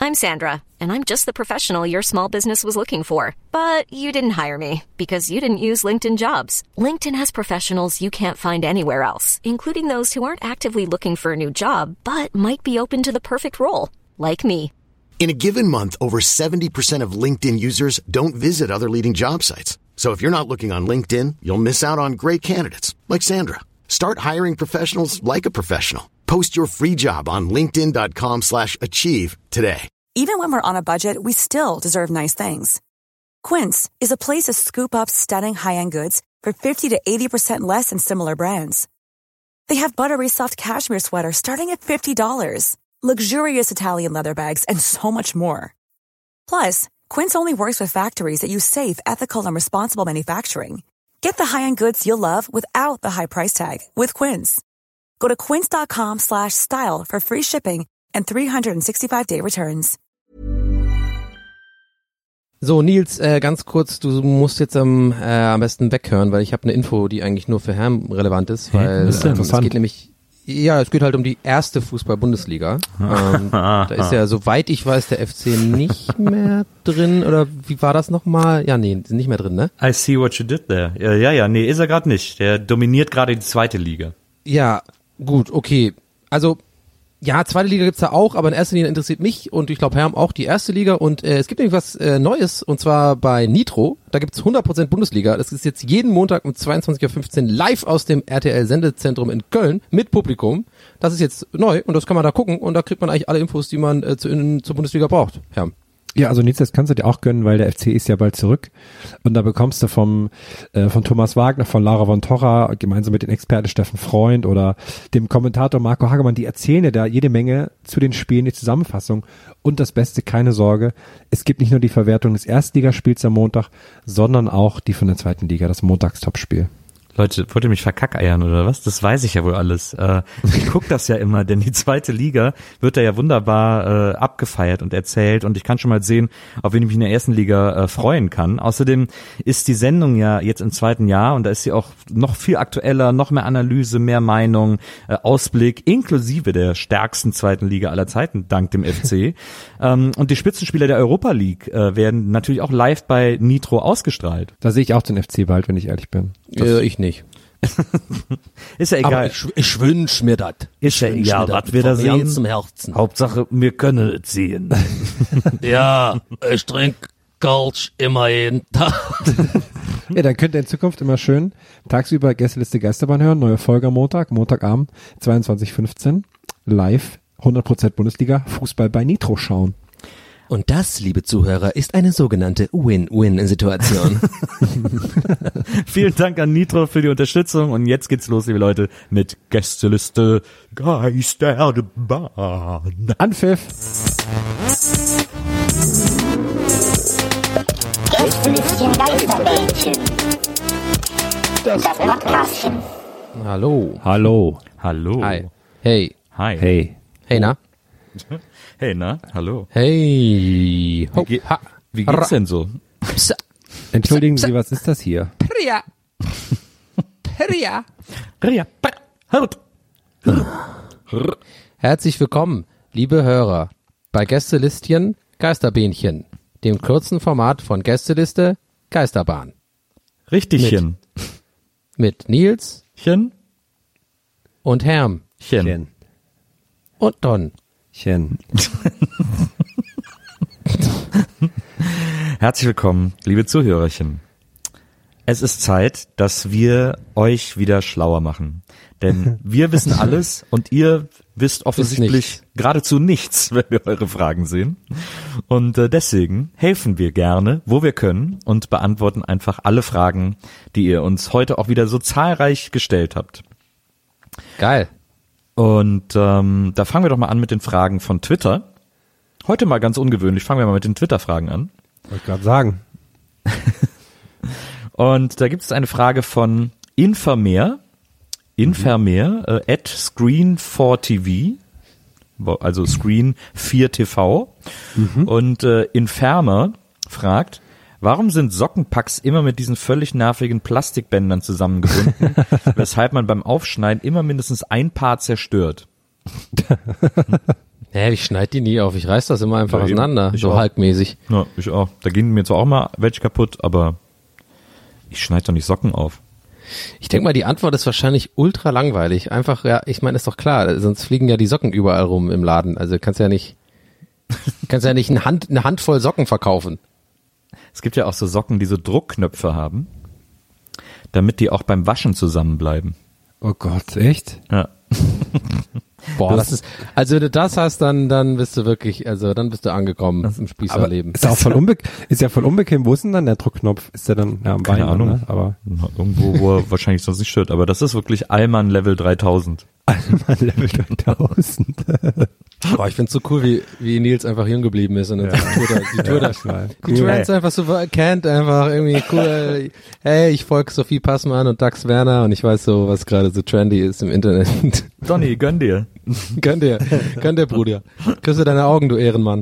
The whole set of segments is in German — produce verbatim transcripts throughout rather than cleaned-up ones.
I'm Sandra, and I'm just the professional your small business was looking for. But you didn't hire me because you didn't use LinkedIn Jobs. LinkedIn has professionals you can't find anywhere else, including those who aren't actively looking for a new job, but might be open to the perfect role, like me. In a given month, over seventy percent of LinkedIn users don't visit other leading job sites. So if you're not looking on LinkedIn, you'll miss out on great candidates like Sandra. Start hiring professionals like a professional. Post your free job on linkedin dot com slash achieve today. Even when we're on a budget, we still deserve nice things. Quince is a place to scoop up stunning high-end goods for fifty to eighty percent less than similar brands. They have buttery soft cashmere sweaters starting at fifty dollars, luxurious Italian leather bags, and so much more. Plus, Quince only works with factories that use safe, ethical, and responsible manufacturing. Get the high-end goods you'll love without the high price tag with Quince. Go to quince dot com slash style for free shipping and three sixty-five day returns. So, Nils, äh, ganz kurz, du musst jetzt ähm, äh, am besten weghören, weil ich habe eine Info, die eigentlich nur für Herrn relevant ist, weil das ist ähm, interessant. Es geht nämlich, ja, es geht halt um die erste Fußball-Bundesliga. ähm, da ist ja, soweit ich weiß, der F C nicht mehr drin, oder wie war das nochmal? Ja, nee, sind nicht mehr drin, ne? I see what you did there. Ja, ja, ja, nee, ist er gerade nicht. Der dominiert gerade die zweite Liga. Ja, gut, okay. Also, ja, zweite Liga gibt's da auch, aber in erster Linie interessiert mich und ich glaube Herm auch die erste Liga und äh, es gibt nämlich was äh, Neues und zwar bei Nitro, da gibt's hundert Prozent Bundesliga, das ist jetzt jeden Montag um zweiundzwanzig Uhr fünfzehn live aus dem R T L-Sendezentrum in Köln mit Publikum, das ist jetzt neu und das kann man da gucken und da kriegt man eigentlich alle Infos, die man äh, zu, in, zur Bundesliga braucht, Herm. Ja, also Nils, das kannst du dir auch gönnen, weil der F C ist ja bald zurück und da bekommst du vom äh, von Thomas Wagner, von Lara von Torra, gemeinsam mit den Experten Steffen Freund oder dem Kommentator Marco Hagemann, die erzählen dir da jede Menge zu den Spielen, die Zusammenfassung und das Beste, keine Sorge, es gibt nicht nur die Verwertung des Erstligaspiels am Montag, sondern auch die von der zweiten Liga, das Montagstopspiel. Leute, wollt ihr mich verkackeiern oder was? Das weiß ich ja wohl alles. Äh, ich guck das ja immer, denn die zweite Liga wird da ja wunderbar äh, abgefeiert und erzählt und ich kann schon mal sehen, auf wen ich mich in der ersten Liga äh, freuen kann. Außerdem ist die Sendung ja jetzt im zweiten Jahr und da ist sie auch noch viel aktueller, noch mehr Analyse, mehr Meinung, äh, Ausblick, inklusive der stärksten zweiten Liga aller Zeiten, dank dem F C. ähm, und die Spitzenspieler der Europa League äh, werden natürlich auch live bei Nitro ausgestrahlt. Da sehe ich auch den F C bald, wenn ich ehrlich bin. Äh, ich nicht. Ist ja egal. Aber ich, ich wünsch mir das. Ist ja egal, was wir da sehen. Zum Herzen. Hauptsache, wir können es sehen. Ja, ich trinke Kölsch immer jeden Tag. Ja, dann könnt ihr in Zukunft immer schön tagsüber Gästeliste Geisterbahn hören, neue Folge am Montag, Montagabend, zweiundzwanzig Uhr fünfzehn, live, hundert Prozent Bundesliga, Fußball bei Nitro schauen. Und das, liebe Zuhörer, ist eine sogenannte Win-Win-Situation. Vielen Dank an Nitro für die Unterstützung und jetzt geht's los, liebe Leute, mit Gästeliste Geisterbahn. Anpfiff! Gästelistchen Geisterbähnchen. Das Podcastchen. Hallo. Hallo. Hallo. Hi. Hey. Hi. Hey. Hey, na? Hey, na? Hallo. Hey. Ho, Wie, ge- ha. wie geht's denn so? Psa. Entschuldigen Sie, was ist das hier? Pria. Pria. Herzlich willkommen, liebe Hörer, bei Gästelistchen Geisterbähnchen, dem kurzen Format von Gästeliste Geisterbahn. Richtigchen. Mit Nils Chen. und Herm Chen. und Don. Chen. Herzlich willkommen, liebe Zuhörerchen. Es ist Zeit, dass wir euch wieder schlauer machen. Denn wir wissen alles und ihr wisst offensichtlich geradezu nichts, wenn wir eure Fragen sehen. Und äh, deswegen helfen wir gerne, wo wir können und beantworten einfach alle Fragen, die ihr uns heute auch wieder so zahlreich gestellt habt. Geil. Und ähm, da fangen wir doch mal an mit den Fragen von Twitter. Heute mal ganz ungewöhnlich, fangen wir mal mit den Twitter-Fragen an. Wollte ich gerade sagen. Und da gibt es eine Frage von Infermer, Infermer, äh, at Screen four T V, also Screen vier T V. Mhm. Und äh, Infermer fragt, warum sind Sockenpacks immer mit diesen völlig nervigen Plastikbändern zusammengebunden, weshalb man beim Aufschneiden immer mindestens ein Paar zerstört? Hä, Hä, ich schneide die nie auf, ich reiß das immer einfach Ja, eben. auseinander, Ich so auch. Hulk-mäßig. Ja, ich auch. Da gehen mir zwar auch mal welche kaputt, aber ich schneide doch nicht Socken auf. Ich denke mal, die Antwort ist wahrscheinlich ultra langweilig. Einfach, ja, ich meine, ist doch klar, sonst fliegen ja die Socken überall rum im Laden. Also kannst ja nicht, kannst ja nicht eine, Hand, eine Handvoll Socken verkaufen. Es gibt ja auch so Socken, die so Druckknöpfe haben, damit die auch beim Waschen zusammenbleiben. Oh Gott, echt? Ja. Boah, das, das ist, also wenn du das hast, dann, dann bist du wirklich, also dann bist du angekommen im Spießerleben. Ist auch voll unbe ist ja voll unbequem. Wo ist denn dann der Druckknopf? Ist der dann ja, am Keine Bein? Ahnung. Ne? Aber Irgendwo, wo er wahrscheinlich sonst nicht stört. Aber das ist wirklich Allmann Level dreitausend. Allmann Level dreitausend. Boah, ich find's so cool, wie, wie Nils einfach jung geblieben ist und dann die Tour da, die Tour da, mal. die Trends einfach so erkennt, einfach irgendwie cool. Hey, ich folge Sophie Passmann und Dax Werner und ich weiß so, was gerade so trendy ist im Internet. Donny, gönn dir. Gönn dir, gönn dir, Bruder. Küsse deine Augen, du Ehrenmann.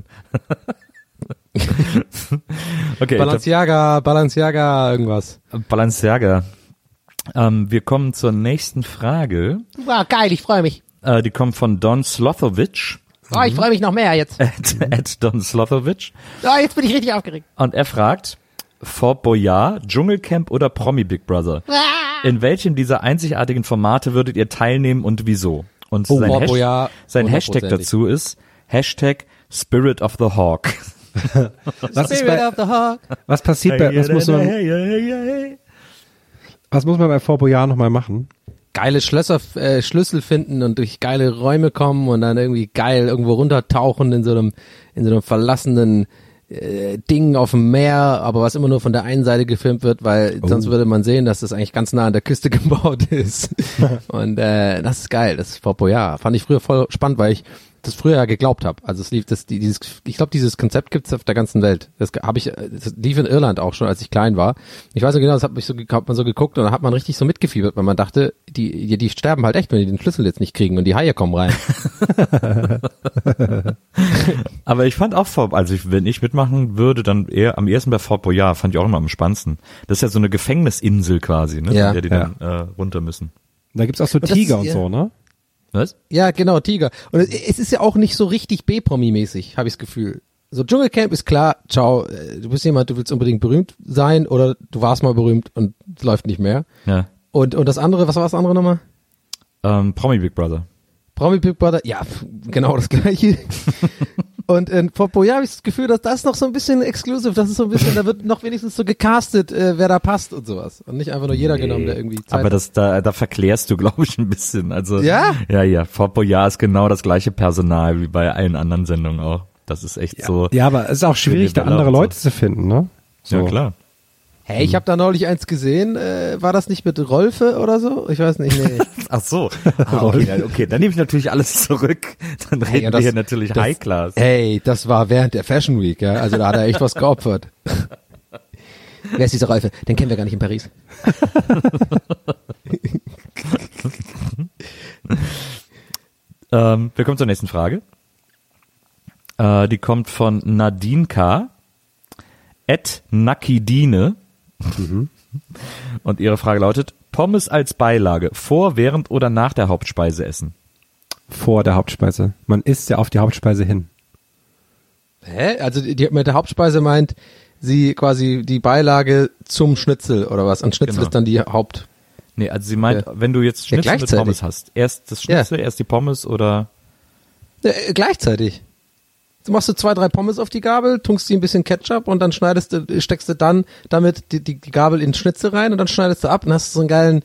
Okay. Balenciaga, Balenciaga, irgendwas. Balenciaga. Ähm, wir kommen zur nächsten Frage. Wow, geil, ich freue mich. Äh, die kommt von Don Slothovich. Oh, ich freue mich noch mehr jetzt. At, at Don Slothovich. Oh, jetzt bin ich richtig aufgeregt. Und er fragt, Fort Boyard, Dschungelcamp oder Promi Big Brother? In welchem dieser einzigartigen Formate würdet ihr teilnehmen und wieso? Und Oh, sein, Fort Hash Boyard, sein Hashtag hundertprozentig. dazu ist Hashtag Spirit of the Hawk. Was, ist Spirit bei, of the Hawk. was passiert bei, was muss man, was muss man bei Fort Boyard nochmal machen? Geile Schlösser, äh, Schlüssel finden und durch geile Räume kommen und dann irgendwie geil irgendwo runtertauchen in so einem, in so einem verlassenen äh, Ding auf dem Meer, aber was immer nur von der einen Seite gefilmt wird, weil Oh. sonst würde man sehen, dass das eigentlich ganz nah an der Küste gebaut ist. Und äh, das ist geil, das ist Fort Boyard. Fand ich früher voll spannend, weil ich das früher ja geglaubt habe. Also es lief das, die- dieses, ich glaube, dieses Konzept gibt's auf der ganzen Welt. Das habe ich, das lief in Irland auch schon, als ich klein war. Ich weiß noch genau, das hat mich so, hat man so geguckt und da hat man richtig so mitgefiebert, weil man dachte, die, die, die sterben halt echt, wenn die den Schlüssel jetzt nicht kriegen und die Haie kommen rein. Aber ich fand auch, Fort, also ich, wenn ich mitmachen würde, dann eher am ersten bei Fort Boyard, fand ich auch immer am spannendsten. Das ist ja so eine Gefängnisinsel quasi, ne? Ja. Von der die dann äh, runter müssen. Da gibt's auch so das Tiger ist- und ja. so, ne? Was? Ja, genau, Tiger. Und es, es ist ja auch nicht so richtig B-Promi-mäßig, habe ich das Gefühl. So Dschungelcamp ist klar, ciao, äh, du bist jemand, du willst unbedingt berühmt sein oder du warst mal berühmt und es läuft nicht mehr. Ja. Und und das andere, was war das andere nochmal? Ähm, Promi Big Brother. Promi Big Brother, ja, pf, genau das gleiche. Und in Fort Boyard habe ich das Gefühl, dass das noch so ein bisschen exclusive, das ist so ein bisschen, da wird noch wenigstens so gecastet, äh, wer da passt und sowas. Und nicht einfach nur jeder genommen, der irgendwie Zeit Aber das, da, da verklärst du, glaube ich, ein bisschen. Also, Ja? Ja, ja. Fort Boyard ist genau das gleiche Personal wie bei allen anderen Sendungen auch. Das ist echt so. Ja, aber es ist auch schwierig, da Bella andere und so. Leute zu finden, ne? So. Ja, klar. Hey, ich habe da neulich eins gesehen, äh, war das nicht mit Rolfe oder so? Ich weiß nicht, nee. Ach so. Ah, okay, dann, okay, dann nehme ich natürlich alles zurück. Dann reden Hey, wir das- hier natürlich das- High Class. Hey, das war während der Fashion Week, ja. Also da hat er echt was geopfert. Wer ist dieser Rolfe? Den kennen wir gar nicht in Paris. Ähm, wir kommen zur nächsten Frage. Äh, die kommt von Nadine K. at Nakidine. Und ihre Frage lautet, Pommes als Beilage, vor, während oder nach der Hauptspeise essen? Vor der Hauptspeise. Man isst ja auf die Hauptspeise hin. Hä? Also die, die mit der Hauptspeise meint sie quasi die Beilage zum Schnitzel oder was? Und Schnitzel Genau. ist dann die Haupt. Nee, also sie meint, Ja. wenn du jetzt Ja, Schnitzel mit gleichzeitig. Pommes hast, erst das Schnitzel, erst die Pommes oder... Äh, gleichzeitig. Du machst du zwei, drei Pommes auf die Gabel, tunkst die ein bisschen Ketchup und dann schneidest du, steckst du dann damit die, die, die Gabel in den Schnitzel rein und dann schneidest du ab und hast so einen geilen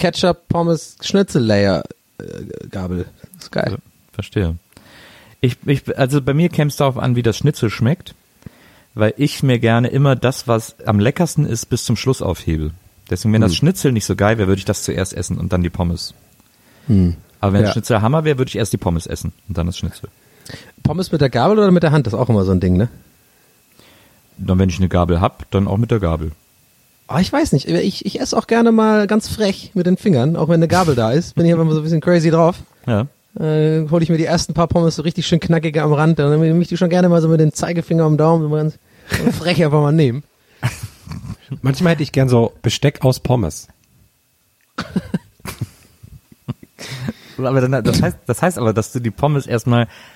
Ketchup-Pommes-Schnitzel-Layer-Gabel. Das ist geil. Ja, verstehe. Ich, ich, also bei mir käme es darauf an, wie das Schnitzel schmeckt, weil ich mir gerne immer das, was am leckersten ist, bis zum Schluss aufhebe. Deswegen, wenn das Schnitzel nicht so geil wäre, würde ich das zuerst essen und dann die Pommes. Aber wenn Ja. das Schnitzel Hammer wäre, würde ich erst die Pommes essen und dann das Schnitzel. Pommes mit der Gabel oder mit der Hand? Das ist auch immer so ein Ding, ne? Dann, wenn ich eine Gabel hab, dann auch mit der Gabel. Oh, ich weiß nicht. Ich, ich esse auch gerne mal ganz frech mit den Fingern, auch wenn eine Gabel da ist. Bin ich aber so ein bisschen crazy drauf. Ja. Äh, hole ich mir die ersten paar Pommes so richtig schön knackige am Rand. Dann nehme ich die schon gerne mal so mit dem Zeigefinger am Daumen so ganz so frech einfach mal nehmen. Manchmal hätte ich gern so Besteck aus Pommes. Aber dann, das heißt, das heißt aber, dass du die Pommes erstmal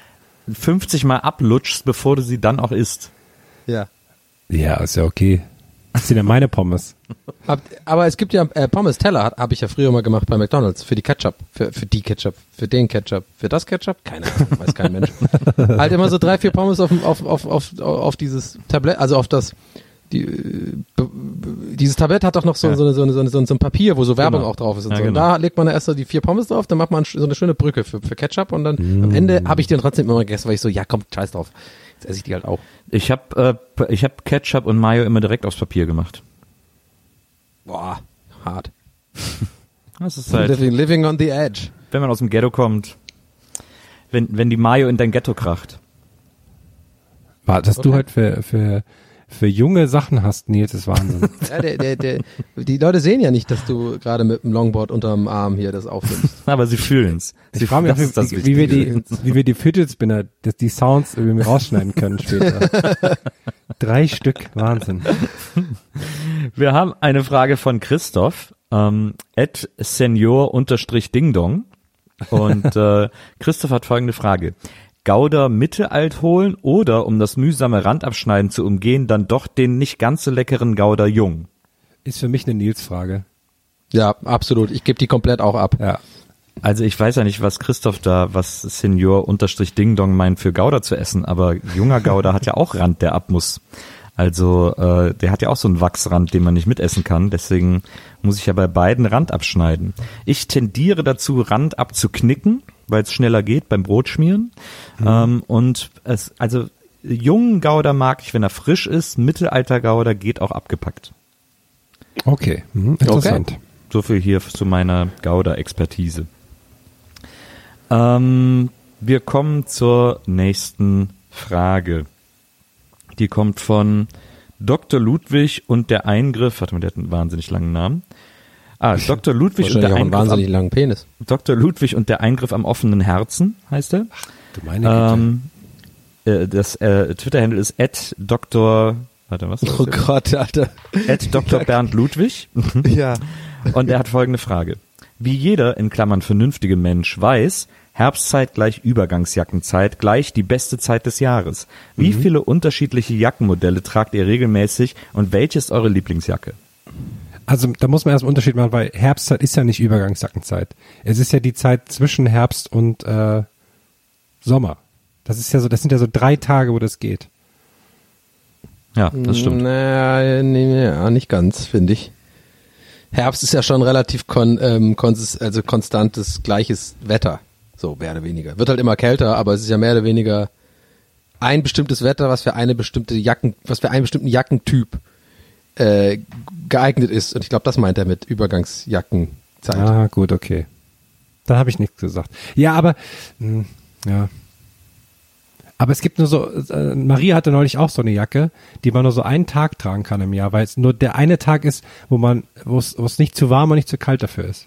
fünfzig Mal ablutschst, bevor du sie dann auch isst. Ja. Ja, ist ja okay. Das sind ja meine Pommes. Hab, aber es gibt ja äh, Pommes-Teller, habe ich ja früher mal gemacht bei McDonald's, für die Ketchup, für, für die Ketchup, für den Ketchup, für das Ketchup, keine Ahnung, weiß kein Mensch. Halt immer so drei, vier Pommes auf, auf, auf, auf, auf dieses Tablett, also auf das, die, äh, b- b- dieses Tablett hat doch noch so, Ja. so, eine, so, eine, so, eine, so ein Papier, wo so Werbung Genau. auch drauf ist und Ja, so. Und genau. da legt man erst so die vier Pommes drauf, dann macht man so eine schöne Brücke für, für Ketchup und dann am Ende habe ich den trotzdem immer gegessen, weil ich so, ja komm, scheiß drauf. Jetzt esse ich die halt auch. Ich habe äh, ich hab Ketchup und Mayo immer direkt aufs Papier gemacht. Boah, hart. Das ist halt, Living, living on the edge. wenn man aus dem Ghetto kommt, wenn, wenn die Mayo in dein Ghetto kracht. War, dass du Okay. halt für, für, für junge Sachen hast, Nils, ist Wahnsinn. Ja, der, der, der, die Leute sehen ja nicht, dass du gerade mit dem Longboard unterm Arm hier das aufnimmst. Aber sie fühlen's. Sie Ich frage mich, das ist das wie, wie, wir Wichtige. die, wie wir die Fidget Spinner, dass die Sounds irgendwie rausschneiden können später. Drei Stück, Wahnsinn. Wir haben eine Frage von Christoph, ähm, at senior unterstrich dingdong. Und äh, Christoph hat folgende Frage. Gouda mittelalt holen oder, um das mühsame Randabschneiden zu umgehen, dann doch den nicht ganz so leckeren Gouda jung? Ist für mich eine Nils-Frage. Ja, absolut. Ich gebe die komplett auch ab. Ja. Also ich weiß ja nicht, was Christoph da, was Senior unterstrich Dingdong meint für Gouda zu essen, aber junger Gouda hat ja auch Rand, der ab muss. Also äh, der hat ja auch so einen Wachsrand, den man nicht mitessen kann. Deswegen muss ich ja bei beiden Rand abschneiden. Ich tendiere dazu, Rand abzuknicken, weil es schneller geht beim Brotschmieren. Mhm. Ähm, und es, also jungen Gouda mag ich, wenn er frisch ist. Mittelalter Gouda geht auch abgepackt. Okay, mhm. Interessant. So viel hier zu meiner Gouda-Expertise. Ähm, wir kommen zur nächsten Frage. Die kommt von Doktor Ludwig und der Eingriff, warte mal, der hat einen wahnsinnig langen Namen. Ah, Doktor Ludwig und Wahrscheinlich der auch einen Eingriff wahnsinnig am, langen Penis. Doktor Ludwig und der Eingriff am offenen Herzen, heißt er. Du meine Güte. Ähm, äh, das äh, Twitter-Handle ist at Doktor, warte, was ist Oh das? Gott, Alter. at Doktor Bernd Ludwig. Ja. Und er hat folgende Frage. Wie jeder, in Klammern vernünftige Mensch, weiß, Herbstzeit gleich Übergangsjackenzeit gleich die beste Zeit des Jahres. Wie Mhm. viele unterschiedliche Jackenmodelle tragt ihr regelmäßig und welche ist eure Lieblingsjacke? Also da muss man erst einen Unterschied machen, weil Herbstzeit ist ja nicht Übergangsjackenzeit. Es ist ja die Zeit zwischen Herbst und äh, Sommer. Das ist ja so, das sind ja so drei Tage, wo das geht. Ja, das stimmt. Naja, nee, ja, nicht ganz, finde ich. Herbst ist ja schon relativ kon, ähm, konsist, also konstantes, gleiches Wetter. So, mehr oder weniger. Wird halt immer kälter, aber es ist ja mehr oder weniger ein bestimmtes Wetter, was für eine bestimmte Jacken, was für einen bestimmten Jackentyp äh, geeignet ist. Und ich glaube, das meint er mit Übergangsjackenzeit. Ah, gut, okay. Dann habe ich nichts gesagt. Ja, aber mh, ja. Aber es gibt nur so, äh, Maria hatte neulich auch so eine Jacke, die man nur so einen Tag tragen kann im Jahr, weil es nur der eine Tag ist, wo man, wo es, wo es nicht zu warm und nicht zu kalt dafür ist.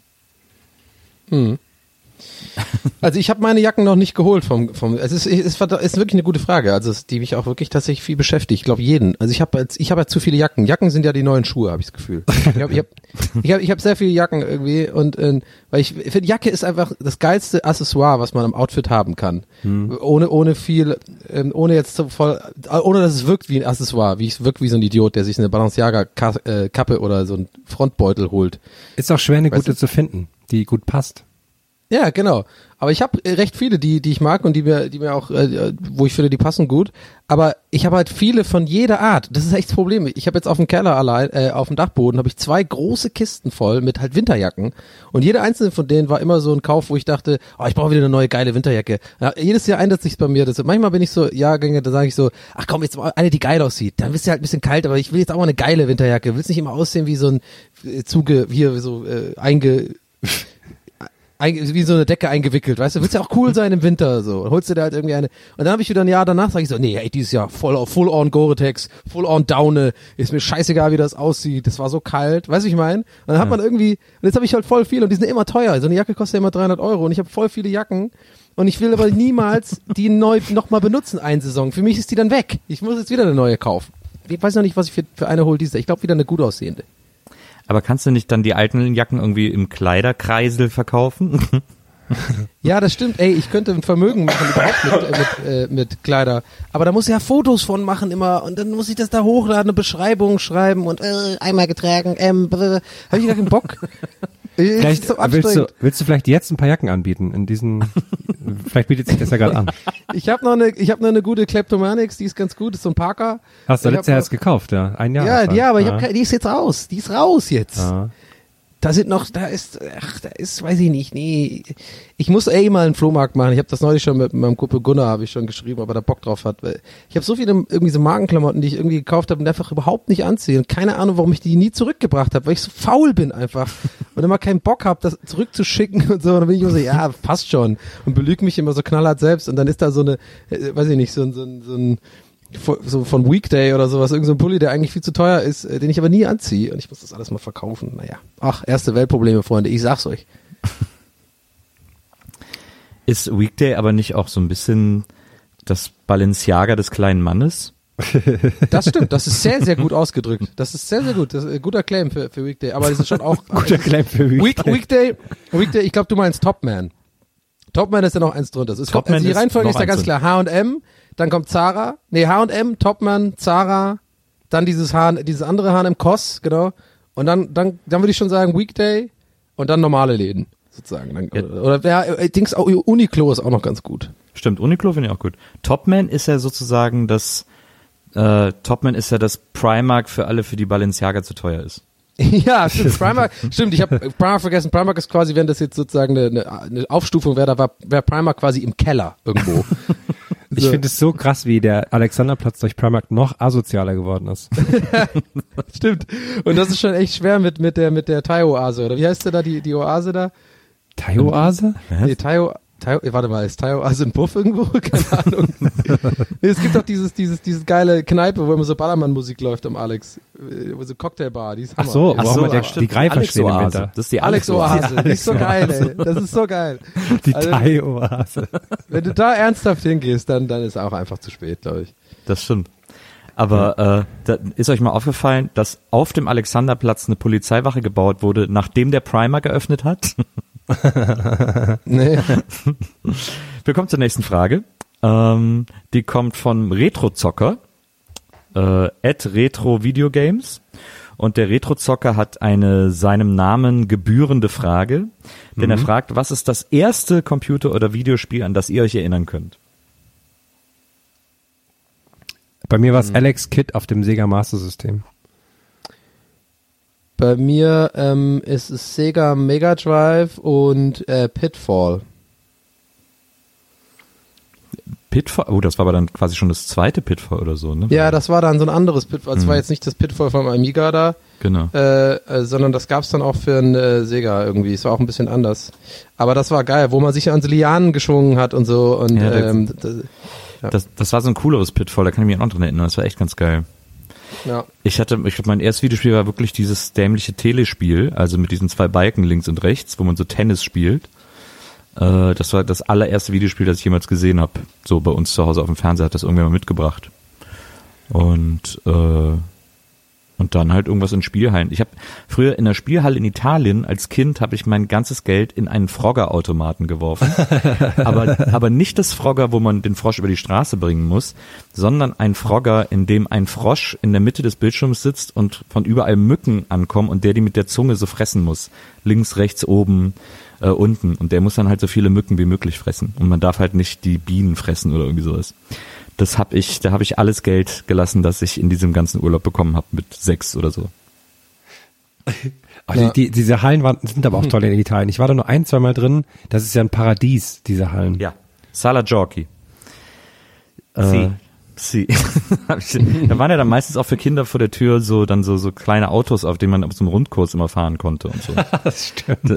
Hm. Also ich habe meine Jacken noch nicht geholt vom vom es ist es ist, ist wirklich eine gute Frage, also es- die mich auch wirklich tatsächlich viel beschäftigt. Ich glaube jeden. Also ich habe jetzt ich habe ja zu viele Jacken. Jacken sind ja die neuen Schuhe, habe ich das Gefühl. Ich habe ich habe ich habe ich hab sehr viele Jacken irgendwie und äh, weil ich finde Jacke ist einfach das geilste Accessoire, was man am Outfit haben kann. Ohne ohne viel ähm, ohne jetzt so voll ohne dass es wirkt wie ein Accessoire, wie es wirkt wie so ein Idiot, der sich eine Balenciaga Ka- äh, Kappe oder so einen Frontbeutel holt. Ist auch schwer, eine Weißt gute du- zu finden, die gut passt. Ja, genau. Aber ich habe recht viele, die die ich mag und die mir die mir auch, äh, wo ich finde, die passen gut. Aber ich habe halt viele von jeder Art. Das ist echt das Problem. Ich habe jetzt auf dem Keller allein, äh, auf dem Dachboden habe ich zwei große Kisten voll mit halt Winterjacken. Und jede einzelne von denen war immer so ein Kauf, wo ich dachte, oh, ich brauche wieder eine neue geile Winterjacke. Ja, jedes Jahr ändert sich's bei mir. Das, manchmal bin ich so Jahrgänge, da sage ich so, ach komm, jetzt mal eine, die geil aussieht. Dann bist du halt ein bisschen kalt, aber ich will jetzt auch mal eine geile Winterjacke. Willst nicht immer aussehen wie so ein äh, Zuge, hier so äh, einge Ein, wie so eine Decke eingewickelt, weißt du, willst ja auch cool sein im Winter, so, und holst du dir halt irgendwie eine, und dann habe ich wieder ein Jahr danach, sage ich so, nee, ey, dieses Jahr voll, full on Gore-Tex, full on Daune, ist mir scheißegal, wie das aussieht, das war so kalt, weißt du, ich meine, und dann hat man irgendwie, und jetzt habe ich halt voll viel, und die sind immer teuer, so eine Jacke kostet ja immer dreihundert Euro, und ich habe voll viele Jacken, und ich will aber niemals die neu nochmal benutzen, eine Saison, für mich ist die dann weg, ich muss jetzt wieder eine neue kaufen, ich weiß noch nicht, was ich für, für eine hole, diese, ich glaube wieder eine gut aussehende. Aber kannst du nicht dann die alten Jacken irgendwie im Kleiderkreisel verkaufen? Ja, das stimmt. Ey, ich könnte ein Vermögen machen überhaupt mit, äh, mit, äh, mit Kleider. Aber da muss ich ja Fotos von machen immer und dann muss ich das da hochladen, eine Beschreibung schreiben und äh, einmal getragen. Ähm, habe ich gar keinen Bock. Vielleicht so willst du willst du vielleicht jetzt ein paar Jacken anbieten in diesen. Vielleicht bietet sich das ja gerade an. Ich habe noch eine, ich habe noch eine gute Kleptomanix, die ist ganz gut, ist so ein Parker. Hast du ich letztes Jahr erst gekauft, ja? Ein Jahr. Ja, ja, aber ich ja. hab keine, die ist jetzt raus, die ist raus jetzt. Ja. Da sind noch, da ist, ach, da ist, weiß ich nicht, nee. Ich muss eh mal einen Flohmarkt machen. Ich habe das neulich schon mit meinem Kumpel Gunnar, habe ich schon geschrieben, ob er da Bock drauf hat. Ich habe so viele irgendwie so Markenklamotten, die ich irgendwie gekauft habe und einfach überhaupt nicht anziehe. Und keine Ahnung, warum ich die nie zurückgebracht habe, weil ich so faul bin einfach. Und immer keinen Bock habe, das zurückzuschicken und so. Und dann bin ich immer so, ja, passt schon. Und belüge mich immer so knallhart selbst. Und dann ist da so eine, äh, weiß ich nicht, so ein, so ein, so ein so von Weekday oder sowas, irgend so ein Pulli, der eigentlich viel zu teuer ist, den ich aber nie anziehe und ich muss das alles mal verkaufen. Naja, ach, erste Weltprobleme, Freunde, ich sag's euch. Ist Weekday aber nicht auch so ein bisschen das Balenciaga des kleinen Mannes? Das stimmt, das ist sehr, sehr gut ausgedrückt. Das ist sehr, sehr gut. Das ist ein guter Claim für, für Weekday, aber das ist schon auch... Guter Claim für Weekday. Week, Weekday, Weekday, ich glaube, du meinst Topman. Topman ist ja noch eins drunter. Es kommt, also die Reihenfolge ist da ganz klar. H und M, dann kommt Zara, nee, H und M, Topman, Zara, dann dieses H, dieses andere H und M, Koss, genau. Und dann, dann, dann würde ich schon sagen Weekday und dann normale Läden, sozusagen. Dann, ja. Oder, oder ja, Dings, auch Uniqlo ist auch noch ganz gut. Stimmt, Uniqlo finde ich auch gut. Topman ist ja sozusagen das, äh, Topman ist ja das Primark für alle, für die Balenciaga zu teuer ist. Ja, stimmt. Primark, stimmt, ich habe Primark vergessen. Primark ist quasi, wenn das jetzt sozusagen eine, eine Aufstufung wäre, da war wäre Primark quasi im Keller irgendwo. Ich so. finde es so krass, wie der Alexanderplatz durch Primark noch asozialer geworden ist. Stimmt. Und das ist schon echt schwer mit mit der mit der Thai-Oase, oder wie heißt der da, die die Oase da? Thai-Oase? Nee, Thai, Thai, warte mal, ist Thai-Oase ein Puff irgendwo? Keine Ahnung. Nee, es gibt doch dieses dieses dieses geile Kneipe, wo immer so Ballermann-Musik läuft am Alex, wo so Cocktailbar, die ist Hammer. Ach so, Ach wo so, der, die Greifer stehen im Winter. Das ist die Alex-Oase, die ist so geil, ey. Das ist so geil. Die Also, Thai-Oase. Wenn du da ernsthaft hingehst, dann dann ist auch einfach zu spät, glaube ich. Das stimmt. Aber äh, da ist euch mal aufgefallen, dass auf dem Alexanderplatz eine Polizeiwache gebaut wurde, nachdem der Primer geöffnet hat? Nee. Wir kommen zur nächsten Frage. Ähm, die kommt vom Retrozocker, äh, at Retro Videogames. Und der Retrozocker hat eine seinem Namen gebührende Frage, denn mhm. er fragt, was ist das erste Computer- oder Videospiel, an das ihr euch erinnern könnt? Bei mir war es mhm. Alex Kidd auf dem Sega Master System. Bei mir ähm, ist es Sega Mega Drive und äh, Pitfall. Pitfall? Oh, das war aber dann quasi schon das zweite Pitfall oder so, ne? Ja, das war dann so ein anderes Pitfall. Das mhm. war jetzt nicht das Pitfall vom Amiga da, genau. äh, äh, sondern das gab's dann auch für ein äh, Sega irgendwie. Es war auch ein bisschen anders. Aber das war geil, wo man sich an so Lianen geschwungen hat und so. Und ja, das, ähm, das, ja. das, das war so ein cooleres Pitfall, da kann ich mich auch noch dran erinnern. Das war echt ganz geil. Ja. Ich hatte, ich glaube, mein erstes Videospiel war wirklich dieses dämliche Telespiel, also mit diesen zwei Balken links und rechts, wo man so Tennis spielt. Äh, das war das allererste Videospiel, das ich jemals gesehen habe. So bei uns zu Hause auf dem Fernseher hat das irgendwer mal mitgebracht. Und äh, und dann halt irgendwas in Spielhallen. Ich habe früher in der Spielhalle in Italien als Kind habe ich mein ganzes Geld in einen Frogger-Automaten geworfen. aber aber nicht das Frogger, wo man den Frosch über die Straße bringen muss, sondern ein Frogger, in dem ein Frosch in der Mitte des Bildschirms sitzt und von überall Mücken ankommen und der die mit der Zunge so fressen muss. Links, rechts, oben, äh, unten. Und der muss dann halt so viele Mücken wie möglich fressen. Und man darf halt nicht die Bienen fressen oder irgendwie sowas. Das habe ich, da habe ich alles Geld gelassen, das ich in diesem ganzen Urlaub bekommen habe, mit sechs oder so. Oh, die, die, diese Hallen waren, sind aber auch toll in Italien. Ich war da nur ein, zwei Mal drin. Das ist ja ein Paradies, diese Hallen. Ja, Sala Giochi. Sie. Äh, sie. Da waren ja dann meistens auch für Kinder vor der Tür so dann so so kleine Autos, auf denen man auf so einem Rundkurs immer fahren konnte und so. Das stimmt.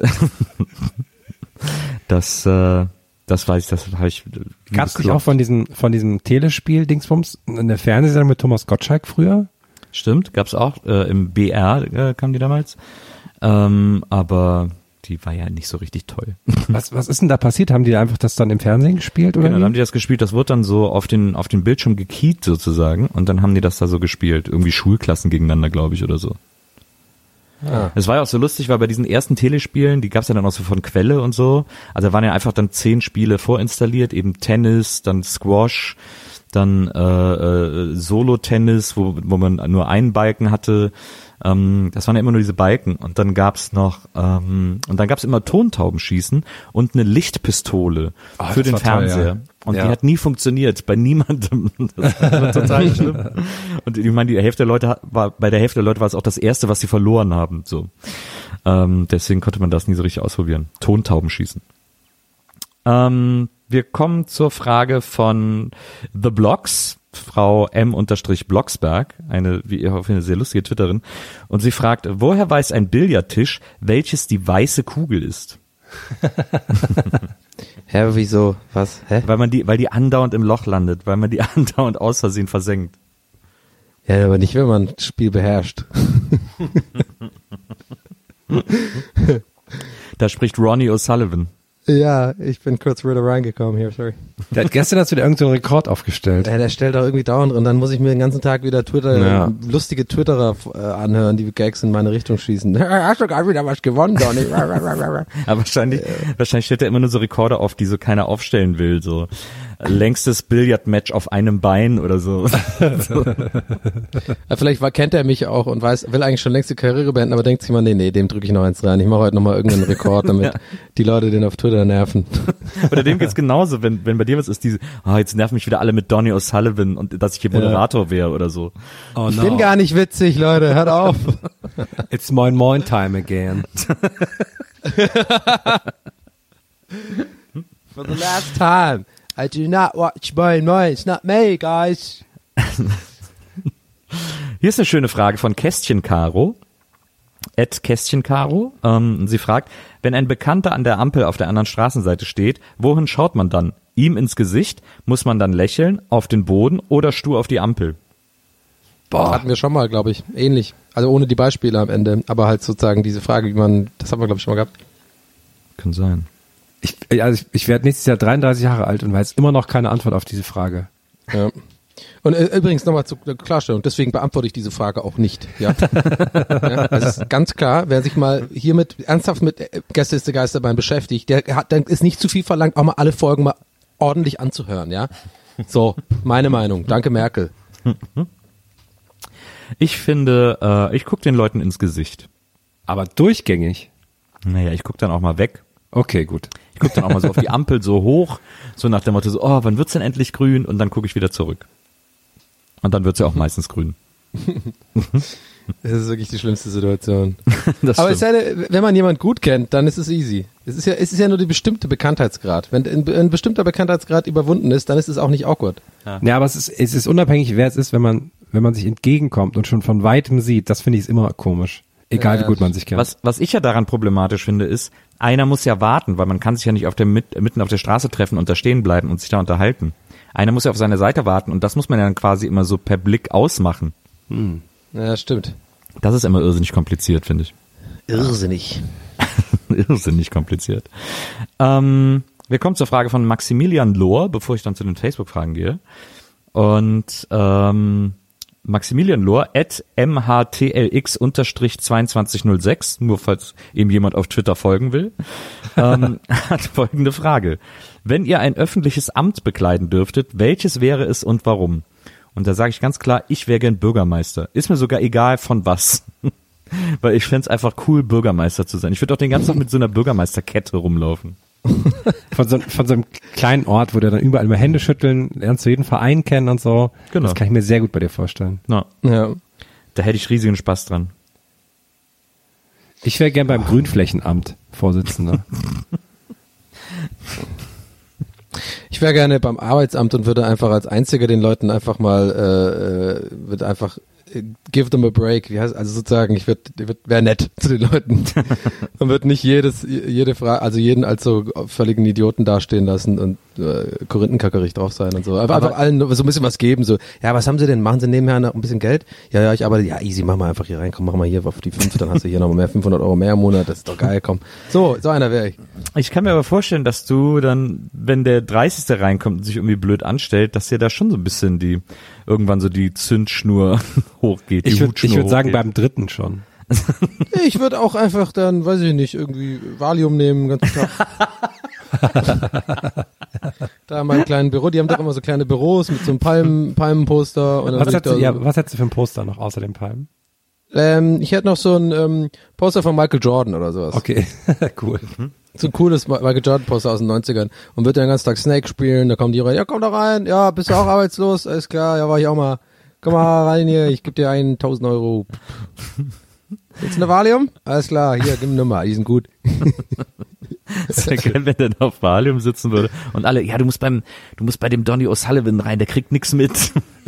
Das äh, Das weiß ich, das habe ich. Gab es nicht auch von diesem von diesem Telespiel-Dingsbums in der Fernsehsendung mit Thomas Gottschalk früher? Stimmt, gab's auch. Äh, Im B R äh, kam die damals. Ähm, aber die war ja nicht so richtig toll. Was was ist denn da passiert? Haben die einfach das dann im Fernsehen gespielt oder? Genau, dann haben die das gespielt. Das wurde dann so auf den auf den Bildschirm gekiet sozusagen und dann haben die das da so gespielt. Irgendwie Schulklassen gegeneinander, glaube ich, oder so. Ah. Das war ja auch so lustig, weil bei diesen ersten Telespielen, die gab's ja dann auch so von Quelle und so, also da waren ja einfach dann zehn Spiele vorinstalliert, eben Tennis, dann Squash, dann äh, äh, Solo-Tennis, wo, wo man nur einen Balken hatte. Ähm, das waren ja immer nur diese Balken. Und dann gab's noch, ähm, und dann gab's immer Tontaubenschießen und eine Lichtpistole oh, für den Fernseher. Toll, ja. Und ja. die hat nie funktioniert, bei niemandem. Das war total schlimm. Und ich meine, die Hälfte der Leute war, bei der Hälfte der Leute war es auch das Erste, was sie verloren haben. So, ähm, deswegen konnte man das nie so richtig ausprobieren. Tontaubenschießen. Ähm, wir kommen zur Frage von The Blogs, Frau M-Blocksberg, eine, wie ihr hofft, eine sehr lustige Twitterin. Und sie fragt, woher weiß ein Billardtisch, welches die weiße Kugel ist? Hä, wieso? Was? Hä? Weil man die, weil die andauernd im Loch landet, weil man die andauernd aus Versehen versenkt. Ja, aber nicht, wenn man das Spiel beherrscht. Da spricht Ronnie O'Sullivan. Ja, ich bin kurz wieder reingekommen hier, sorry. Der, gestern hast du dir irgendeinen Rekord aufgestellt. Ja, der stellt auch irgendwie dauernd und dann muss ich mir den ganzen Tag wieder Twitter, ja. lustige Twitterer äh, anhören, die Gags in meine Richtung schießen. Hast du gerade wieder was gewonnen, Donny? Aber wahrscheinlich, ja. wahrscheinlich stellt er immer nur so Rekorde auf, die so keiner aufstellen will, so. Längstes Billardmatch auf einem Bein oder so. so. Ja, vielleicht war, kennt er mich auch und weiß, will eigentlich schon längst die Karriere beenden, aber denkt sich mal, nee, nee, dem drücke ich noch eins rein. Ich mache heute nochmal irgendeinen Rekord, damit ja. die Leute den auf Twitter nerven. Oder dem geht's genauso, wenn, wenn bei dir was ist, diese, oh, jetzt nerven mich wieder alle mit Donny O'Sullivan und dass ich hier Moderator ja. wäre oder so. Oh, ich no. bin gar nicht witzig, Leute, hört auf. It's Moin Moin time again. For the last time. I do not watch Moin Moin. It's not me, guys. Hier ist eine schöne Frage von Kästchen Caro. Ed Kästchen Caro. Ähm, sie fragt, wenn ein Bekannter an der Ampel auf der anderen Straßenseite steht, wohin schaut man dann? Ihm ins Gesicht? Muss man dann lächeln? Auf den Boden oder stur auf die Ampel? Boah. Hatten wir schon mal, glaube ich. Ähnlich. Also ohne die Beispiele am Ende. Aber halt sozusagen diese Frage, wie man, das haben wir, glaube ich, schon mal gehabt. Kann sein. Ich, also ich, ich werde nächstes Jahr dreiunddreißig Jahre alt und weiß immer noch keine Antwort auf diese Frage. Ja. Und äh, übrigens nochmal zur Klarstellung, deswegen beantworte ich diese Frage auch nicht. Ja, ja, es ist ganz klar, wer sich mal hiermit ernsthaft mit äh, Gäste ist der Geisterbahn beschäftigt, der hat, dann ist nicht zu viel verlangt, auch mal alle Folgen mal ordentlich anzuhören. Ja, so meine Meinung. Danke Merkel. Ich finde, äh, ich gucke den Leuten ins Gesicht. Aber durchgängig? Naja, ich gucke dann auch mal weg. Okay, gut. Ich gucke dann auch mal so auf die Ampel so hoch, so nach dem Motto so, oh, wann wird's denn endlich grün? Und dann gucke ich wieder zurück. Und dann wird's ja auch meistens grün. Das ist wirklich die schlimmste Situation. Das Aber es ist ja, wenn man jemanden gut kennt, dann ist es easy. Es ist ja, es ist ja nur die bestimmte Bekanntheitsgrad. Wenn ein, ein bestimmter Bekanntheitsgrad überwunden ist, dann ist es auch nicht awkward. Ja, ja aber es ist, es ist unabhängig, wer es ist, wenn man, wenn man sich entgegenkommt und schon von weitem sieht, das finde ich ist immer komisch. Egal, ja, wie gut man sich kennt. Was, was ich ja daran problematisch finde, ist, einer muss ja warten, weil man kann sich ja nicht auf der, mitten auf der Straße treffen und da stehen bleiben und sich da unterhalten. Einer muss ja auf seine Seite warten und das muss man ja dann quasi immer so per Blick ausmachen. Hm. Ja, stimmt. Das ist immer irrsinnig kompliziert, finde ich. Irrsinnig. Irrsinnig kompliziert. Ähm, wir kommen zur Frage von Maximilian Lohr, bevor ich dann zu den Facebook-Fragen gehe. Und ähm, Maximilian Lohr at m h t l x zweiundzwanzig null sechs, nur falls ihm jemand auf Twitter folgen will, ähm, hat folgende Frage. Wenn ihr ein öffentliches Amt bekleiden dürftet, welches wäre es und warum? Und da sage ich ganz klar, ich wäre gern Bürgermeister. Ist mir sogar egal von was. Weil ich fände es einfach cool, Bürgermeister zu sein. Ich würde auch den ganzen Tag mit so einer Bürgermeisterkette rumlaufen. Von so, von so einem kleinen Ort, wo du dann überall immer Hände schütteln, lernst du jeden Verein kennen und so. Genau. Das kann ich mir sehr gut bei dir vorstellen. No. Ja. Da hätte ich riesigen Spaß dran. Ich wäre gern beim Grünflächenamt Vorsitzender. Ich wäre gerne beim Arbeitsamt und würde einfach als Einziger den Leuten einfach mal, äh, würde einfach give them a break, wie heißt, also sozusagen, ich würde, würd, wäre nett zu den Leuten und würde nicht jedes, jede Frage, also jeden als so völligen Idioten dastehen lassen und äh, korinthenkackerig drauf sein und so. Aber, aber einfach allen so ein bisschen was geben, so, ja, was haben sie denn? Machen sie nebenher noch ein bisschen Geld? Ja, ja, ich arbeite, ja, easy, mach mal einfach hier rein, komm, mach mal hier auf die fünf, dann hast du hier noch mehr, fünfhundert Euro mehr im Monat, das ist doch geil, komm. So, so einer wäre ich. Ich kann mir aber vorstellen, dass du dann, wenn der dreißigste reinkommt und sich irgendwie blöd anstellt, dass dir da schon so ein bisschen die, irgendwann so die Zündschnur hochgeht. Die ich würde würd sagen, beim dritten schon. Ich würde auch einfach dann, weiß ich nicht, irgendwie Valium nehmen den ganzen Tag. Da in meinem kleinen Büro, die haben doch immer so kleine Büros mit so einem Palmen, Palmenposter. Und dann Was würd ich hättest, du, da ja, so, was hättest du für ein Poster noch außer den Palmen? ähm, ich hätte noch so ein ähm, Poster von Michael Jordan oder sowas. Okay, cool. So ein cooles Michael Jordan Poster aus den neunzigern und wird dann den ganzen Tag Snake spielen, da kommen die rein, ja komm da rein, ja bist du auch arbeitslos, alles klar, ja war ich auch mal, komm mal rein hier, ich gebe dir einen tausend Euro. Jetzt eine Valium? Alles klar, hier, gib eine Nummer, die sind gut. Das wäre geil, wenn der da auf Valium sitzen würde und alle, ja, du musst beim, du musst bei dem Donny O'Sullivan rein, der kriegt nix mit.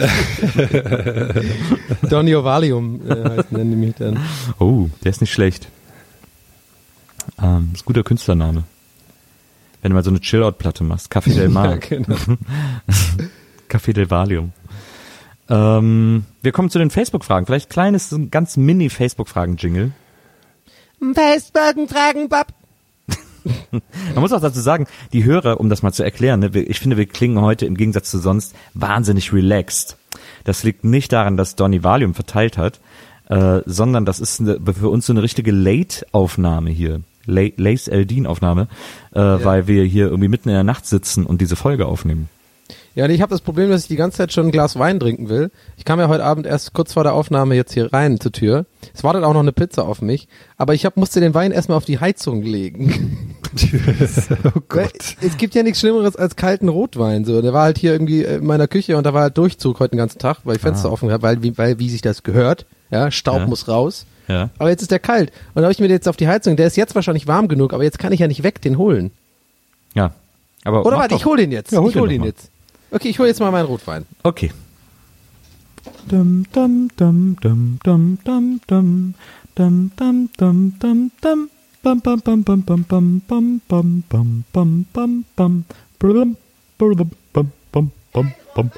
Donny O'Valium äh, heißt nennen die mich dann. Oh, der ist nicht schlecht. Ähm, ist ein guter Künstlername. Wenn du mal so eine Chill-Out-Platte machst, Café del Mar. Ja, genau. Café del Valium. Ähm, wir kommen zu den Facebook-Fragen. Vielleicht kleines, so ein ganz Mini-Facebook-Fragen-Jingle. Facebook-Fragen, Bab. Man muss auch dazu sagen, die Hörer, um das mal zu erklären, ne, ich finde, wir klingen heute im Gegensatz zu sonst wahnsinnig relaxed. Das liegt nicht daran, dass Donny Valium verteilt hat, äh, sondern das ist eine, für uns so eine richtige Late-Aufnahme hier. Lace Eldin-Aufnahme, äh, ja. Weil wir hier irgendwie mitten in der Nacht sitzen und diese Folge aufnehmen. Ja, ich habe das Problem, dass ich die ganze Zeit schon ein Glas Wein trinken will. Ich kam ja heute Abend erst kurz vor der Aufnahme jetzt hier rein zur Tür. Es wartet auch noch eine Pizza auf mich, aber ich hab, musste den Wein erstmal auf die Heizung legen. Oh Gott. Es gibt ja nichts Schlimmeres als kalten Rotwein. So, der war halt hier irgendwie in meiner Küche und da war halt Durchzug heute den ganzen Tag, weil ich Fenster ah. offen habe, weil, weil wie sich das gehört. Ja, Staub ja. muss raus. Ja. Aber jetzt ist der kalt. Und da habe ich mir den jetzt auf die Heizung, der ist jetzt wahrscheinlich warm genug, aber jetzt kann ich ja nicht weg den holen. Ja. Aber Oder warte, ich hol den jetzt. Ja, hol ich hol den mal. jetzt. Okay, ich hole jetzt mal meinen Rotwein. Okay. Dum dum dum dum dum dum dum dum dum dum dum dum bam bam bam bam bam bam bam bam bam bam bam bam bam bam bam bam bam.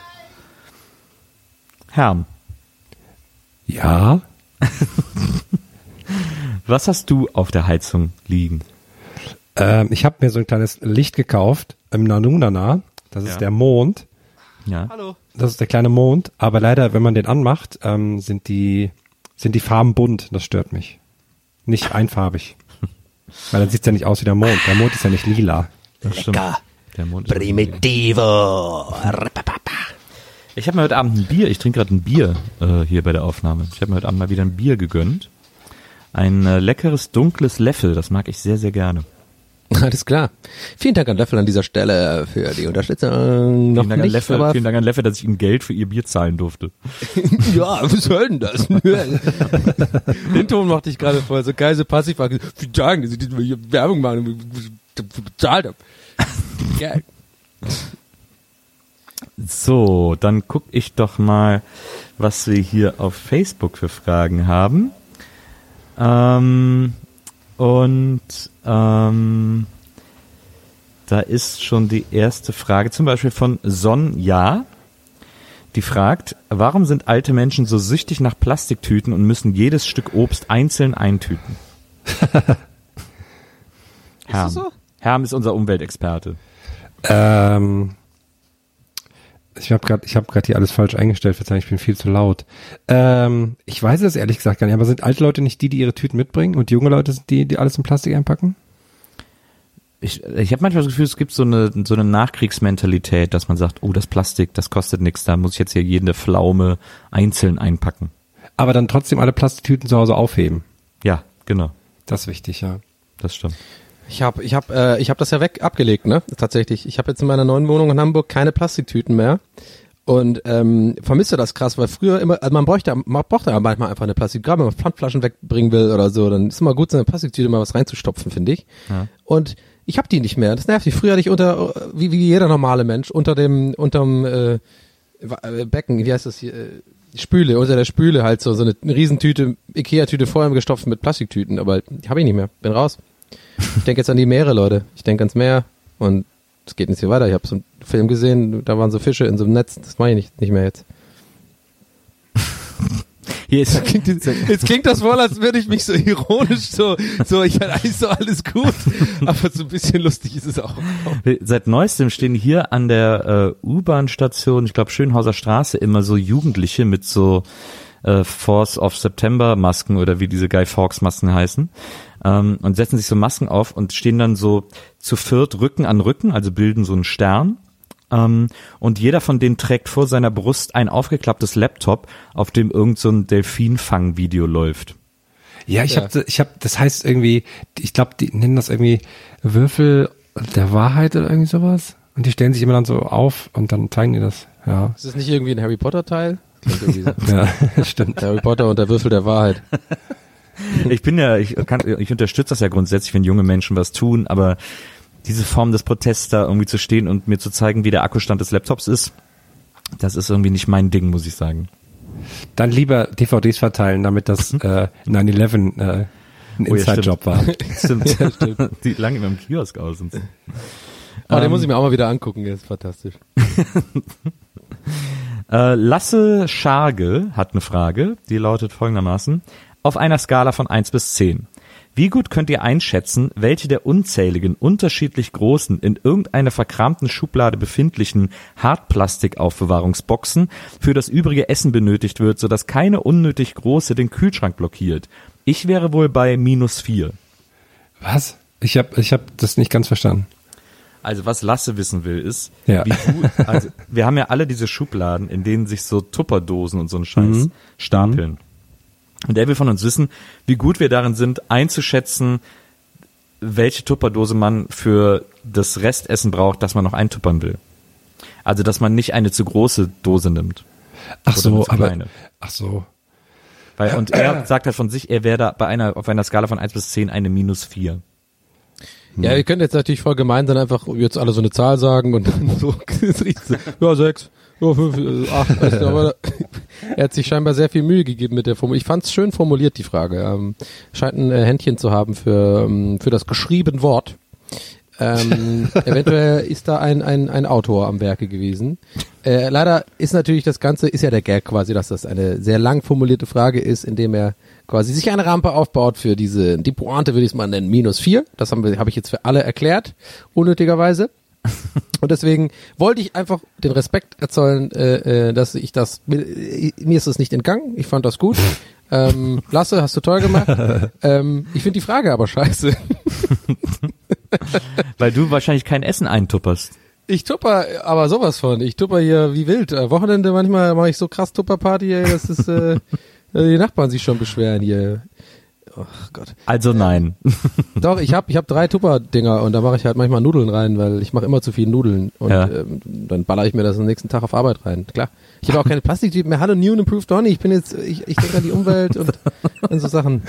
Herm. Ja. Was hast du auf der Heizung liegen? Ähm, ich habe mir so ein kleines Licht gekauft im Nanunana. Das ist Ja. der Mond. Ja. Hallo. Das ist der kleine Mond. Aber leider, wenn man den anmacht, ähm, sind die sind die Farben bunt. Das stört mich. Nicht einfarbig. Weil dann sieht's ja nicht aus wie der Mond. Der Mond ist ja nicht lila. Das stimmt. Der Mond ist Primitivo. Ich habe mir heute Abend ein Bier, ich trinke gerade ein Bier äh, hier bei der Aufnahme. Ich habe mir heute Abend mal wieder ein Bier gegönnt. Ein äh, leckeres, dunkles Leffel, das mag ich sehr, sehr gerne. Alles klar. Vielen Dank an Löffel an dieser Stelle für die Unterstützung. Noch Vielen Dank, nicht, an Leffel, aber vielen Dank an Leffel, dass ich ihm Geld für ihr Bier zahlen durfte. ja, was soll denn das? Den Ton machte ich gerade voll, so geil, so passiv. Vielen Dank, dass ich diese Werbung machen, bezahlt habe. Geil. So, dann guck ich doch mal, was wir hier auf Facebook für Fragen haben. Ähm, und ähm, da ist schon die erste Frage, zum Beispiel von Sonja. Die fragt, warum sind alte Menschen so süchtig nach Plastiktüten und müssen jedes Stück Obst einzeln eintüten? Herm. Ist das so? Herm ist unser Umweltexperte. Ähm, ich habe gerade, ich habe gerade hier alles falsch eingestellt. Verzeihung, ich bin viel zu laut. Ähm, ich weiß es ehrlich gesagt gar nicht. Aber sind alte Leute nicht die, die ihre Tüten mitbringen und junge Leute sind die, die alles in Plastik einpacken? Ich, ich habe manchmal das Gefühl, es gibt so eine so eine Nachkriegsmentalität, dass man sagt, oh, das Plastik, das kostet nichts, da muss ich jetzt hier jede Pflaume einzeln einpacken. Aber dann trotzdem alle Plastiktüten zu Hause aufheben. Ja, genau, Das ist wichtig, ja. das stimmt. Ich habe ich hab, äh, ich hab das ja weg abgelegt, ne? Tatsächlich. Ich habe jetzt in meiner neuen Wohnung in Hamburg keine Plastiktüten mehr und ähm, vermisse das krass, weil früher immer, also man bräuchte, man brauchte ja manchmal einfach eine Plastik, gerade wenn man Pfandflaschen wegbringen will oder so, dann ist immer gut, so eine Plastiktüte mal was reinzustopfen, finde ich. Ja. Und ich habe die nicht mehr. Das nervt mich. Früher hatte ich unter, wie, wie jeder normale Mensch, unter dem, unterm äh, Becken, wie heißt das hier, äh, Spüle, unter der Spüle halt so, so eine Riesentüte, Ikea-Tüte vorher gestopft mit Plastiktüten, aber die habe ich nicht mehr. Bin raus. Ich denke jetzt an die Meere, Leute. Ich denke ans Meer und es geht nicht so weiter. Ich habe so einen Film gesehen, da waren so Fische in so einem Netz. Das mache ich nicht, nicht mehr jetzt. Hier ist Klingt, jetzt klingt das wohl, als würde ich mich so ironisch so, so ich hatte eigentlich so alles gut, aber so ein bisschen lustig ist es auch. Seit neuestem stehen hier an der äh, U-Bahn-Station, ich glaube Schönhauser Straße, immer so Jugendliche mit so äh, Force of September Masken oder wie diese Guy Fawkes Masken heißen, ähm, und setzen sich so Masken auf und stehen dann so zu viert Rücken an Rücken, also bilden so einen Stern. Ähm, und jeder von denen trägt vor seiner Brust ein aufgeklapptes Laptop, auf dem irgend so ein Delfinfang-Video läuft. Ja, ich Ja. habe, ich habe, das heißt irgendwie, ich glaube, die nennen das irgendwie Würfel der Wahrheit oder irgendwie sowas. Und die stellen sich immer dann so auf und dann zeigen die das. Ja, Ist das nicht irgendwie ein Harry Potter Teil? Klingt irgendwie so. ja, stimmt. Harry Potter und der Würfel der Wahrheit. Ich bin ja, ich kann, ich unterstütze das ja grundsätzlich, wenn junge Menschen was tun, aber diese Form des Protests da irgendwie zu stehen und mir zu zeigen, wie der Akkustand des Laptops ist, das ist irgendwie nicht mein Ding, muss ich sagen. Dann lieber D V Ds verteilen, damit das äh, neun elf äh, ein Oh ja, Inside-Job war. Stimmt. Die lange immer im Kiosk aus und so. Oh, den Ähm, muss ich mir auch mal wieder angucken, der ist fantastisch. Äh, Lasse Scharge hat eine Frage, die lautet folgendermaßen: Auf einer Skala von eins bis zehn. Wie gut könnt ihr einschätzen, welche der unzähligen, unterschiedlich großen, in irgendeiner verkramten Schublade befindlichen Hartplastikaufbewahrungsboxen für das übrige Essen benötigt wird, sodass keine unnötig große den Kühlschrank blockiert? Ich wäre wohl bei minus vier. Was? Ich habe ich hab das nicht ganz verstanden. Also was Lasse wissen will, ist, Ja. wie gut, also wir haben ja alle diese Schubladen, in denen sich so Tupperdosen und so ein Scheiß Mhm. stapeln. Und der will von uns wissen, wie gut wir darin sind, einzuschätzen, welche Tupperdose man für das Restessen braucht, das man noch eintuppern will. Also, dass man nicht eine zu große Dose nimmt. Ach Oder so, eine zu aber, kleine. ach so. Weil, und er sagt halt von sich, er wäre da bei einer, auf einer Skala von eins bis zehn eine minus vier. Ja, ihr könnt jetzt natürlich voll gemein sein, einfach jetzt alle so eine Zahl sagen und dann so, ja, sechs, ja, fünf, äh, acht. Also, aber er hat sich scheinbar sehr viel Mühe gegeben mit der Formulierung. Ich fand's schön formuliert, die Frage. Ähm, scheint ein äh, Händchen zu haben für, ähm, für das geschriebene Wort. Ähm, eventuell ist da ein, ein, ein Autor am Werke gewesen. Äh, leider ist natürlich das Ganze, ist ja der Gag quasi, dass das eine sehr lang formulierte Frage ist, indem er quasi sich eine Rampe aufbaut für diese, die Pointe würde ich es mal nennen, minus vier. Das haben wir, habe ich jetzt für alle erklärt, unnötigerweise. Und deswegen wollte ich einfach den Respekt erzollen, äh, äh, dass ich das, mir, mir ist es nicht entgangen, ich fand das gut. Ähm, Lasse, hast du toll gemacht. ähm, ich finde die Frage aber scheiße. Weil du wahrscheinlich kein Essen eintupperst. Ich tupper aber sowas von. Ich tupper hier wie wild. Äh, Wochenende manchmal mache ich so krass Tupperparty, ey, das ist, äh, die Nachbarn sich schon beschweren hier. Ach Gott. Also nein. Doch, ich habe ich hab drei Tupper-Dinger und da mache ich halt manchmal Nudeln rein, weil ich mache immer zu viel Nudeln und Ja. ähm, dann baller ich mir das am nächsten Tag auf Arbeit rein. Klar. Ich habe auch keine Plastiktüten mehr. Hallo, New and Improved Donny. Ich bin jetzt, ich, ich denke an die Umwelt und an so Sachen.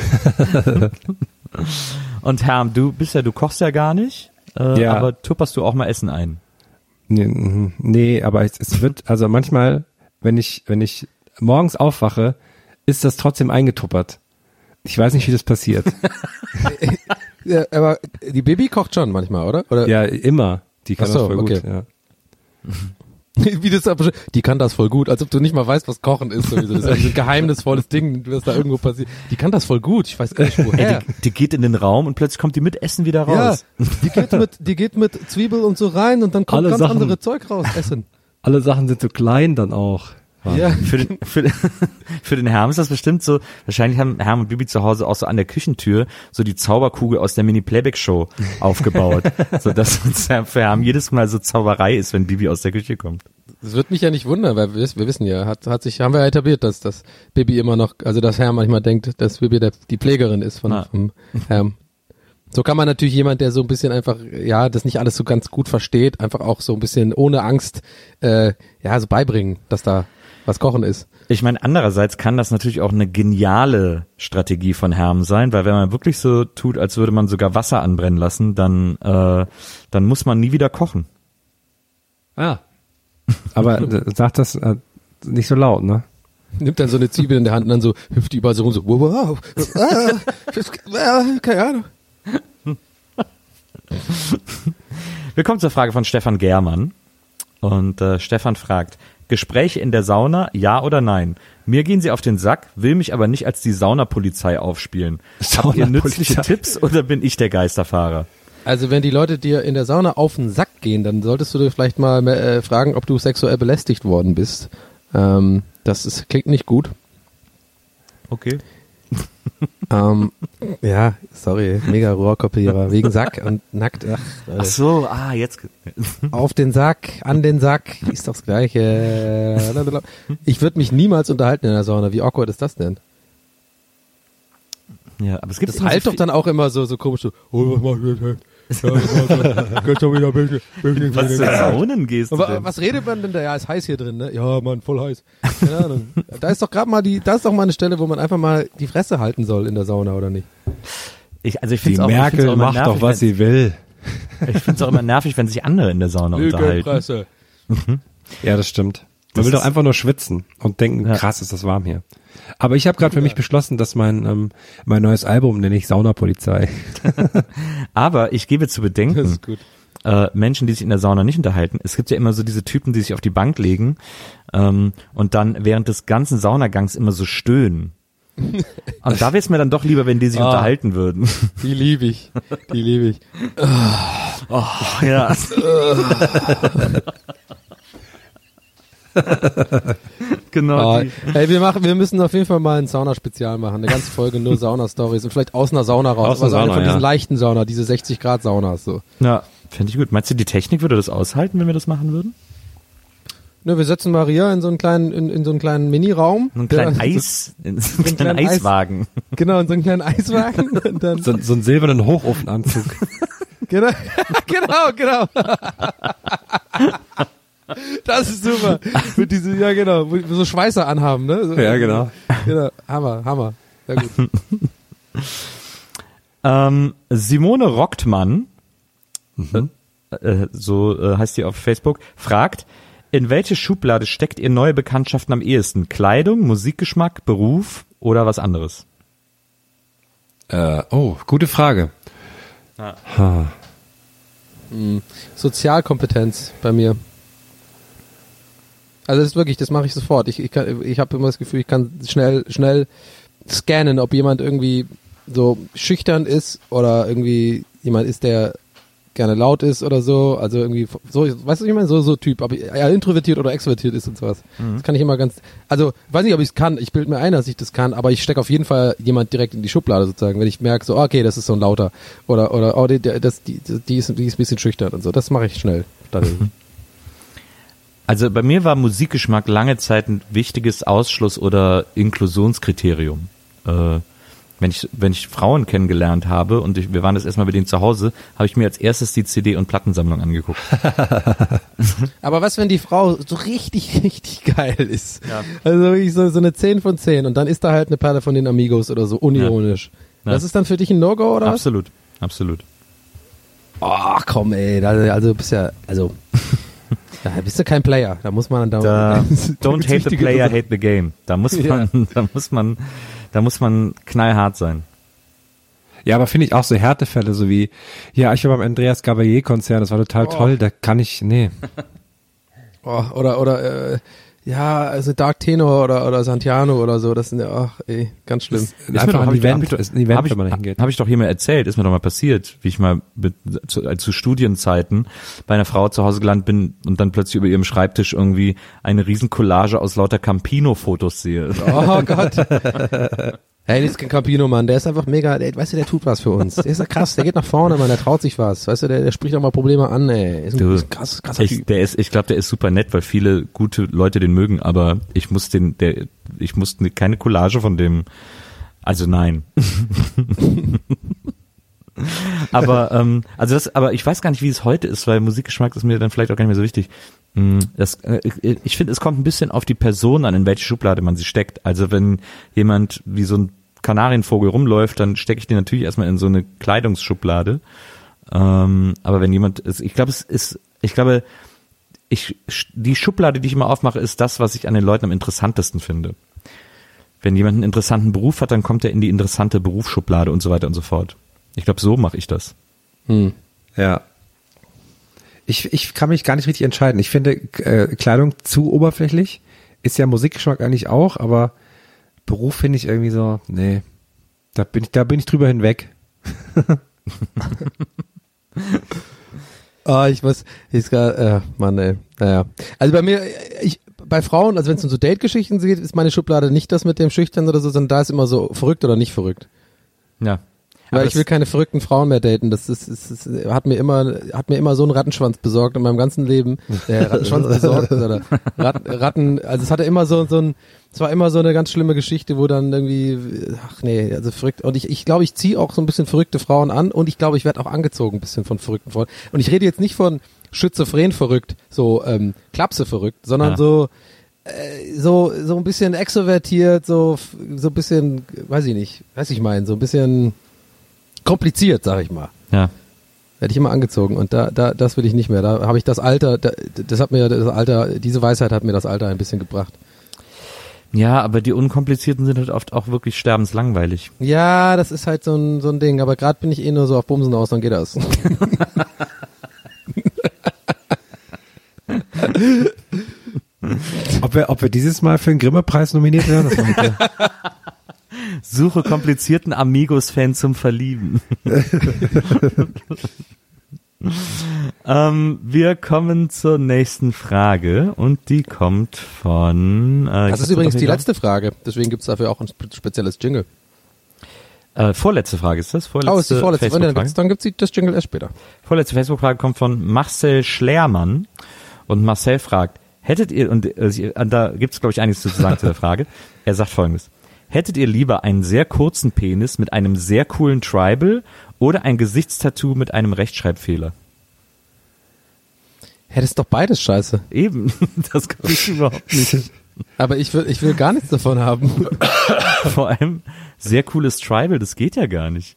Und Herm, du bist ja, du kochst ja gar nicht, äh, Ja. aber tupperst du auch mal Essen ein? Nee, mhm. nee, aber es, es wird, also manchmal, wenn ich, wenn ich morgens aufwache, ist das trotzdem eingetuppert. Ich weiß nicht, wie das passiert. Ja, aber die Baby kocht schon manchmal, oder? Oder Ja, immer. Die kann Ach so, das voll okay. gut. Ja. wie das aber schon- die kann das voll gut, als ob du nicht mal weißt, was Kochen ist. Sowieso. Das ist ein geheimnisvolles Ding, was da irgendwo passiert. Die kann das voll gut. Ich weiß gar nicht woher. Die, die geht in den Raum und plötzlich kommt die mit Essen wieder Ja, raus. die geht mit, die geht mit Zwiebel und so rein und dann kommt Alle ganz Sachen- andere Zeug raus. Essen. Alle Sachen sind so klein dann auch. Ja. Für den, für, für den Herm ist das bestimmt so, wahrscheinlich haben Herm und Bibi zu Hause auch so an der Küchentür so die Zauberkugel aus der Mini-Playback-Show aufgebaut, so dass für Herm jedes Mal so Zauberei ist, wenn Bibi aus der Küche kommt. Das wird mich ja nicht wundern, weil wir, wir wissen ja, hat, hat sich, haben wir ja etabliert, dass das Bibi immer noch, also dass Herr manchmal denkt, dass Bibi der, die Pflegerin ist von, Ah. vom Herrn. So kann man natürlich jemand, der so ein bisschen einfach, ja, das nicht alles so ganz gut versteht, einfach auch so ein bisschen ohne Angst, äh, ja, so beibringen, dass da was Kochen ist. Ich meine, andererseits kann das natürlich auch eine geniale Strategie von Herm sein, weil wenn man wirklich so tut, als würde man sogar Wasser anbrennen lassen, dann, äh, dann muss man nie wieder kochen. Ah. Aber äh, sagt das äh, nicht so laut, ne? Nimmt dann so eine Zwiebel in der Hand und dann so hüpft die überall so rum, so, wow, wow, ah, ah, keine Ahnung. Wir kommen zur Frage von Stefan Germann. Und äh, Stefan fragt, Gespräche in der Sauna, ja oder nein? Mir gehen sie auf den Sack, will mich aber nicht als die Saunapolizei aufspielen. Habt ihr nützliche Saunapolizei. Tipps oder bin ich der Geisterfahrer? Also wenn die Leute dir in der Sauna auf den Sack gehen, dann solltest du dir vielleicht mal äh, fragen, ob du sexuell belästigt worden bist. Ähm, das ist, klingt nicht gut. okay. ähm, ja, sorry, mega Rohrkopierer, wegen Sack und nackt. Ach, Ach so, ah, jetzt. auf den Sack, an den Sack, ist doch das Gleiche. Ich würde mich niemals unterhalten in der Sauna. Wie awkward ist das denn? Ja, aber es gibt Das halt doch dann auch immer so, so komisch so, oh, was mach ich jetzt? Ja, was, doch wieder ein bisschen, bisschen was für Saunen gehst du aber, denn? was redet man denn da? Ja, ist heiß hier drin, ne? Ja, Mann, voll heiß. Keine Ahnung. Da ist doch gerade mal die, da ist doch mal eine Stelle, wo man einfach mal die Fresse halten soll in der Sauna, oder nicht? Ich, also ich Die find's auch, ich Merkel find's auch immer macht nervig, doch, was wenn- sie will. Ich finde es auch immer nervig, wenn sich andere in der Sauna unterhalten. Fresse. Ja, das stimmt. Man Das will doch ist- einfach nur schwitzen und denken, Ja. krass, ist das warm hier. Aber ich habe gerade für mich beschlossen, dass mein ähm, mein neues Album nenne ich Saunapolizei. Aber ich gebe zu Das bedenken, ist gut. äh, Menschen, die sich in der Sauna nicht unterhalten. Es gibt ja immer so diese Typen, die sich auf die Bank legen ähm, und dann während des ganzen Saunagangs immer so stöhnen. Und da wäre es mir dann doch lieber, wenn die sich Ah. unterhalten würden. Die liebe ich. Die liebe ich. Oh, ja. Genau. Ah, die. ey, wir machen, wir müssen auf jeden Fall mal ein Sauna-Spezial machen. Eine ganze Folge nur Sauna-Stories und vielleicht aus einer Sauna raus. Aus einer also eine Sauna, von diesen ja. leichten Sauna, diese sechzig Grad Saunas, so. Ja, fände ich gut. Meinst du, die Technik würde das aushalten, wenn wir das machen würden? Ne, wir setzen Maria in so einen kleinen, in, in so einen kleinen Mini-Raum. So einen kleinen Der- Eis, in so einen einen kleinen kleinen Eis- Eiswagen. Genau, in so einen kleinen Eiswagen. Und dann, So, so einen silbernen Hochofenanzug. genau, genau, genau. Das ist super. Mit diese, ja genau, wo wir so Schweißer anhaben, ne? So, Ja, genau. genau. Hammer, Hammer. Sehr gut. Ähm, Simone Rocktmann, Mhm. äh, so äh, heißt sie auf Facebook, fragt, in welche Schublade steckt ihr neue Bekanntschaften am ehesten? Kleidung, Musikgeschmack, Beruf oder was anderes? Äh, oh, gute Frage. Ja. Ha. Sozialkompetenz bei mir. Also das ist wirklich, das mache ich sofort. Ich, ich, kann- ich habe immer das Gefühl, ich kann schnell, schnell scannen, ob jemand irgendwie so schüchtern ist oder irgendwie jemand ist, der gerne laut ist oder so. Also irgendwie, so, weißt du, was ich meine? So, so Typ, ob er introvertiert oder extrovertiert ist und sowas. Das kann ich immer ganz, also, weiß nicht, ob ich es kann. Ich bilde mir ein, dass ich das kann, aber ich stecke auf jeden Fall jemand direkt in die Schublade sozusagen, wenn ich merke, so, okay, das ist so ein lauter oder, oder, oh, die, der- das, die, die ist, die ist ein bisschen schüchtern und so. Das mache ich schnell. Dann, Also bei mir war Musikgeschmack lange Zeit ein wichtiges Ausschluss- oder Inklusionskriterium. Äh, wenn ich wenn ich Frauen kennengelernt habe und ich, wir waren das erstmal bei denen zu Hause, habe ich mir als erstes die C D- und Plattensammlung angeguckt. Aber was, wenn die Frau so richtig, richtig geil ist? Ja. Also wirklich so, so eine zehn von zehn und dann ist da halt eine Perle von den Amigos oder so, unironisch. Ja. Das ist dann für dich ein No-Go oder was? Absolut, absolut. Ach komm ey, da, also du bist ja, also, da bist du kein Player, da muss man dann Da, da don't hate the player, hate the game. Da muss man, da muss man, da muss man knallhart sein. Ja, aber finde ich auch so Härtefälle, so wie, ja, ich war beim Andreas Gabalier-Konzert, das war total toll, da kann ich, nee. Oh, oder, oder, äh, ja, also Dark Tenor oder, oder Santiano oder so, das sind ja, ach ey, ganz schlimm. Ist einfach ein hab ich- Event, hab ich doch- ist ein Event, hab ich, wenn man da hingeht. Habe ich doch hier mal erzählt, ist mir doch mal passiert, wie ich mal mit, zu, äh, zu Studienzeiten bei einer Frau zu Hause gelandet bin und dann plötzlich über ihrem Schreibtisch irgendwie eine riesen Collage aus lauter Campino-Fotos sehe. Oh Gott. Hey, das ist kein Campino, Mann. Der ist einfach mega, der, weißt du, der tut was für uns. Der ist ja krass, der geht nach vorne, Mann, der traut sich was. Weißt du, der, der spricht auch mal Probleme an, ey. Ist ein, Du, ist ein krass, krasser Ich, Typ. der ist, ich glaube, der ist super nett, weil viele gute Leute den mögen, aber ich muss den, der, ich muss ne- keine Collage von dem, also nein. aber, ähm, also das, aber ich weiß gar nicht, wie es heute ist, weil Musikgeschmack ist mir dann vielleicht auch gar nicht mehr so wichtig. Mm, Das, äh, ich ich finde, es kommt ein bisschen auf die Person an, in welche Schublade man sie steckt. Also wenn jemand wie so ein Kanarienvogel rumläuft, dann stecke ich den natürlich erstmal in so eine Kleidungsschublade. Ähm, aber wenn jemand ist, ich glaube, es ist, ich glaube, ich, die Schublade, die ich immer aufmache, ist das, was ich an den Leuten am interessantesten finde. Wenn jemand einen interessanten Beruf hat, dann kommt er in die interessante Berufsschublade und so weiter und so fort. Ich glaube, so mache ich das. Hm. Ja. Ich, ich kann mich gar nicht richtig entscheiden. Ich finde äh, Kleidung zu oberflächlich. Ist ja Musikgeschmack eigentlich auch, aber Beruf finde ich irgendwie so, nee. Da bin ich, da bin ich drüber hinweg. Ah, ich muss, ich gar, äh, Mann, ey. Naja. Also bei mir, ich, bei Frauen, also wenn es um so Date-Geschichten geht, ist meine Schublade nicht das mit dem Schüchtern oder so, sondern da ist immer so verrückt oder nicht verrückt. Ja. Weil Aber ich will keine verrückten Frauen mehr daten. Das ist, ist, ist hat mir immer, hat mir immer so einen Rattenschwanz besorgt in meinem ganzen Leben. Der Rattenschwanz besorgt oder Ratten, Ratten, also es hatte immer so, so ein, es war immer so eine ganz schlimme Geschichte, wo dann irgendwie, ach nee, also verrückt. Und ich, ich glaube, ich ziehe auch so ein bisschen verrückte Frauen an und ich glaube, ich werde auch angezogen ein bisschen von verrückten Frauen. Und ich rede jetzt nicht von schizophren verrückt, so ähm, Klapse verrückt, sondern ja. so äh, so so ein bisschen extrovertiert, so so ein bisschen, weiß ich nicht, weiß ich mein, so ein bisschen kompliziert, sag ich mal. Ja. Werde ich immer angezogen und da da das will ich nicht mehr. Da habe ich das Alter, da, das hat mir das Alter, diese Weisheit hat mir das Alter ein bisschen gebracht. Ja, aber die Unkomplizierten sind halt oft auch wirklich sterbenslangweilig. Ja, das ist halt so ein so ein Ding, aber gerade bin ich eh nur so auf Bumsen aus, dann geht das. ob wir ob wir dieses Mal für den Grimme-Preis nominiert werden? Das war mit Suche komplizierten Amigos-Fan zum Verlieben. ähm, wir kommen zur nächsten Frage und die kommt von... Äh, das ist übrigens die letzte Frage, deswegen gibt es dafür auch ein spezielles Jingle. Äh, vorletzte Frage ist das? Vorletzte oh, ist die vorletzte. Facebook-Frage. Dann gibt es das Jingle erst später. Vorletzte Facebook-Frage kommt von Marcel Schlermann und Marcel fragt, hättet ihr, und äh, da gibt es glaube ich einiges zu sagen zu der Frage, er sagt folgendes: Hättet ihr lieber einen sehr kurzen Penis mit einem sehr coolen Tribal oder ein Gesichtstattoo mit einem Rechtschreibfehler? Ja, das ist doch beides scheiße. Eben, das kann ich überhaupt nicht. Aber ich will, ich will gar nichts davon haben. Vor allem sehr cooles Tribal, das geht ja gar nicht.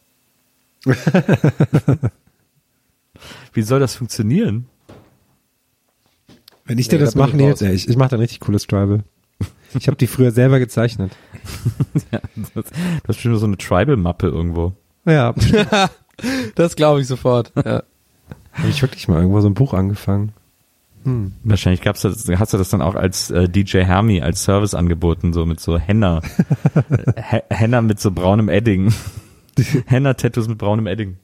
Wie soll das funktionieren? Wenn ich dir nee, das da mache, ich jetzt, ich, ich mache da ein richtig cooles Tribal. Ich habe die früher selber gezeichnet. Ja, das, das ist bestimmt so eine Tribal-Mappe irgendwo. Ja. Das glaube ich sofort. Ja. Habe ich wirklich mal irgendwo so ein Buch angefangen. Hm. Wahrscheinlich gab's das, hast du das dann auch als äh, D J Hermi als Service angeboten, so mit so Henna. H- Henna mit so braunem Edding. Henna-Tattoos mit braunem Edding.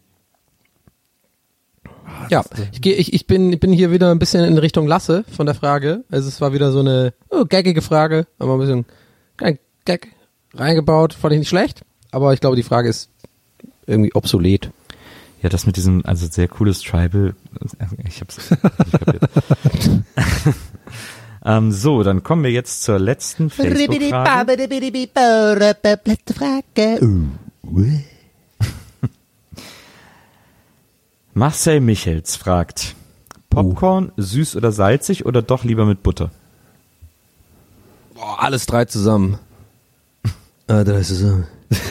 Ja, ich, geh, ich, ich bin, ich bin hier wieder ein bisschen in Richtung Lasse von der Frage. Also es war wieder so eine oh, gaggige Frage, aber ein bisschen kein Gag reingebaut, fand ich nicht schlecht. Aber ich glaube, die Frage ist irgendwie obsolet. Ja, das mit diesem, also sehr cooles Tribal, ich hab's nicht kapiert. ähm, so, dann kommen wir jetzt zur letzten Facebook-Frage. Letzte Frage. Marcel Michels fragt, Popcorn, oh. süß oder salzig oder doch lieber mit Butter? Boah, alles drei zusammen. ah, drei zusammen.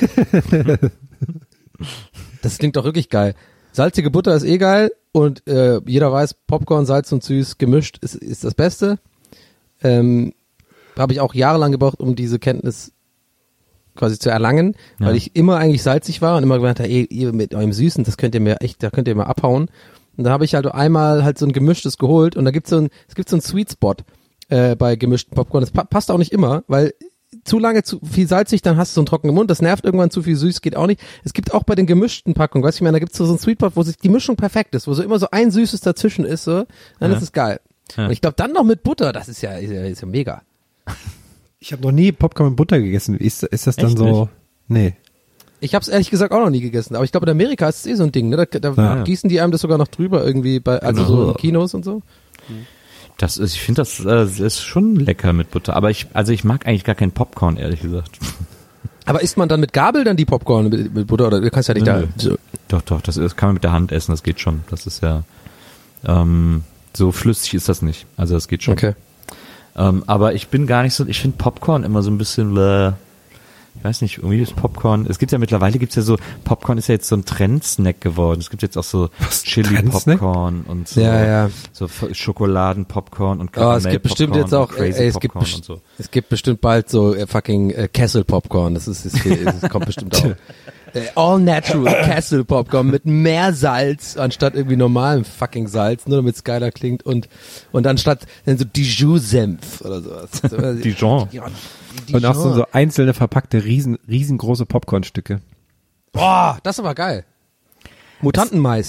Das klingt doch wirklich geil. Salzige Butter ist eh geil und äh, jeder weiß, Popcorn, Salz und Süß gemischt ist, ist das Beste. Ähm, habe ich auch jahrelang gebraucht, um diese Kenntnis quasi zu erlangen, ja. Weil ich immer eigentlich salzig war und immer gemeint habe, ey, ihr mit eurem Süßen, das könnt ihr mir echt, da könnt ihr mal abhauen. Und da habe ich halt einmal halt so ein gemischtes geholt und da gibt's so ein, es gibt so einen Sweet Spot äh, bei gemischten Popcorn. Das pa- passt auch nicht immer, weil zu lange zu viel salzig, dann hast du so einen trockenen Mund, das nervt irgendwann, zu viel süß, geht auch nicht. Es gibt auch bei den gemischten Packungen, weißt du, ich meine, da gibt's so, so einen Sweet Spot, wo sich die Mischung perfekt ist, wo so immer so ein Süßes dazwischen ist, so, dann ja. ist es geil. Ja. Und ich glaube, dann noch mit Butter, das ist ja, ist ja, ist ja mega. Ich habe noch nie Popcorn mit Butter gegessen. Ist, ist das dann Echt so? nicht? Nee. Ich habe es ehrlich gesagt auch noch nie gegessen, aber ich glaube, in Amerika ist es eh so ein Ding, ne? Da, da ja. gießen die einem das sogar noch drüber irgendwie, bei, also genau. so in Kinos und so. Das ist, ich finde, das äh, ist schon lecker mit Butter, aber ich, also ich mag eigentlich gar keinen Popcorn, ehrlich gesagt. Aber isst man dann mit Gabel dann die Popcorn mit, mit Butter oder du kannst ja nicht Nö. da. So. Doch, doch, das ist, kann man mit der Hand essen, das geht schon. Das ist ja, ähm, so flüssig ist das nicht. Also das geht schon. Okay. Ähm, aber ich bin gar nicht so, ich finde Popcorn immer so ein bisschen, äh, ich weiß nicht, irgendwie ist Popcorn, es gibt ja mittlerweile, gibt's ja so, Popcorn ist ja jetzt so ein Trendsnack geworden. Es gibt jetzt auch so Chili-Popcorn und so, ja, ja. so Schokoladen-Popcorn und Oh, es gibt bestimmt jetzt auch, ey, es gibt, best- so. es gibt bestimmt bald so äh, fucking äh, Kessel-Popcorn, das ist, ist, ist, ist kommt bestimmt auch. Äh, all natural Kessel-Popcorn mit mehr Salz anstatt irgendwie normalem fucking Salz, nur damit es geiler klingt und, und anstatt dann so Dijon-Senf oder sowas. Dijon. Ja, Und auch so, so einzelne verpackte, riesen, riesengroße Popcornstücke. Boah, das ist aber geil. Mutantenmais.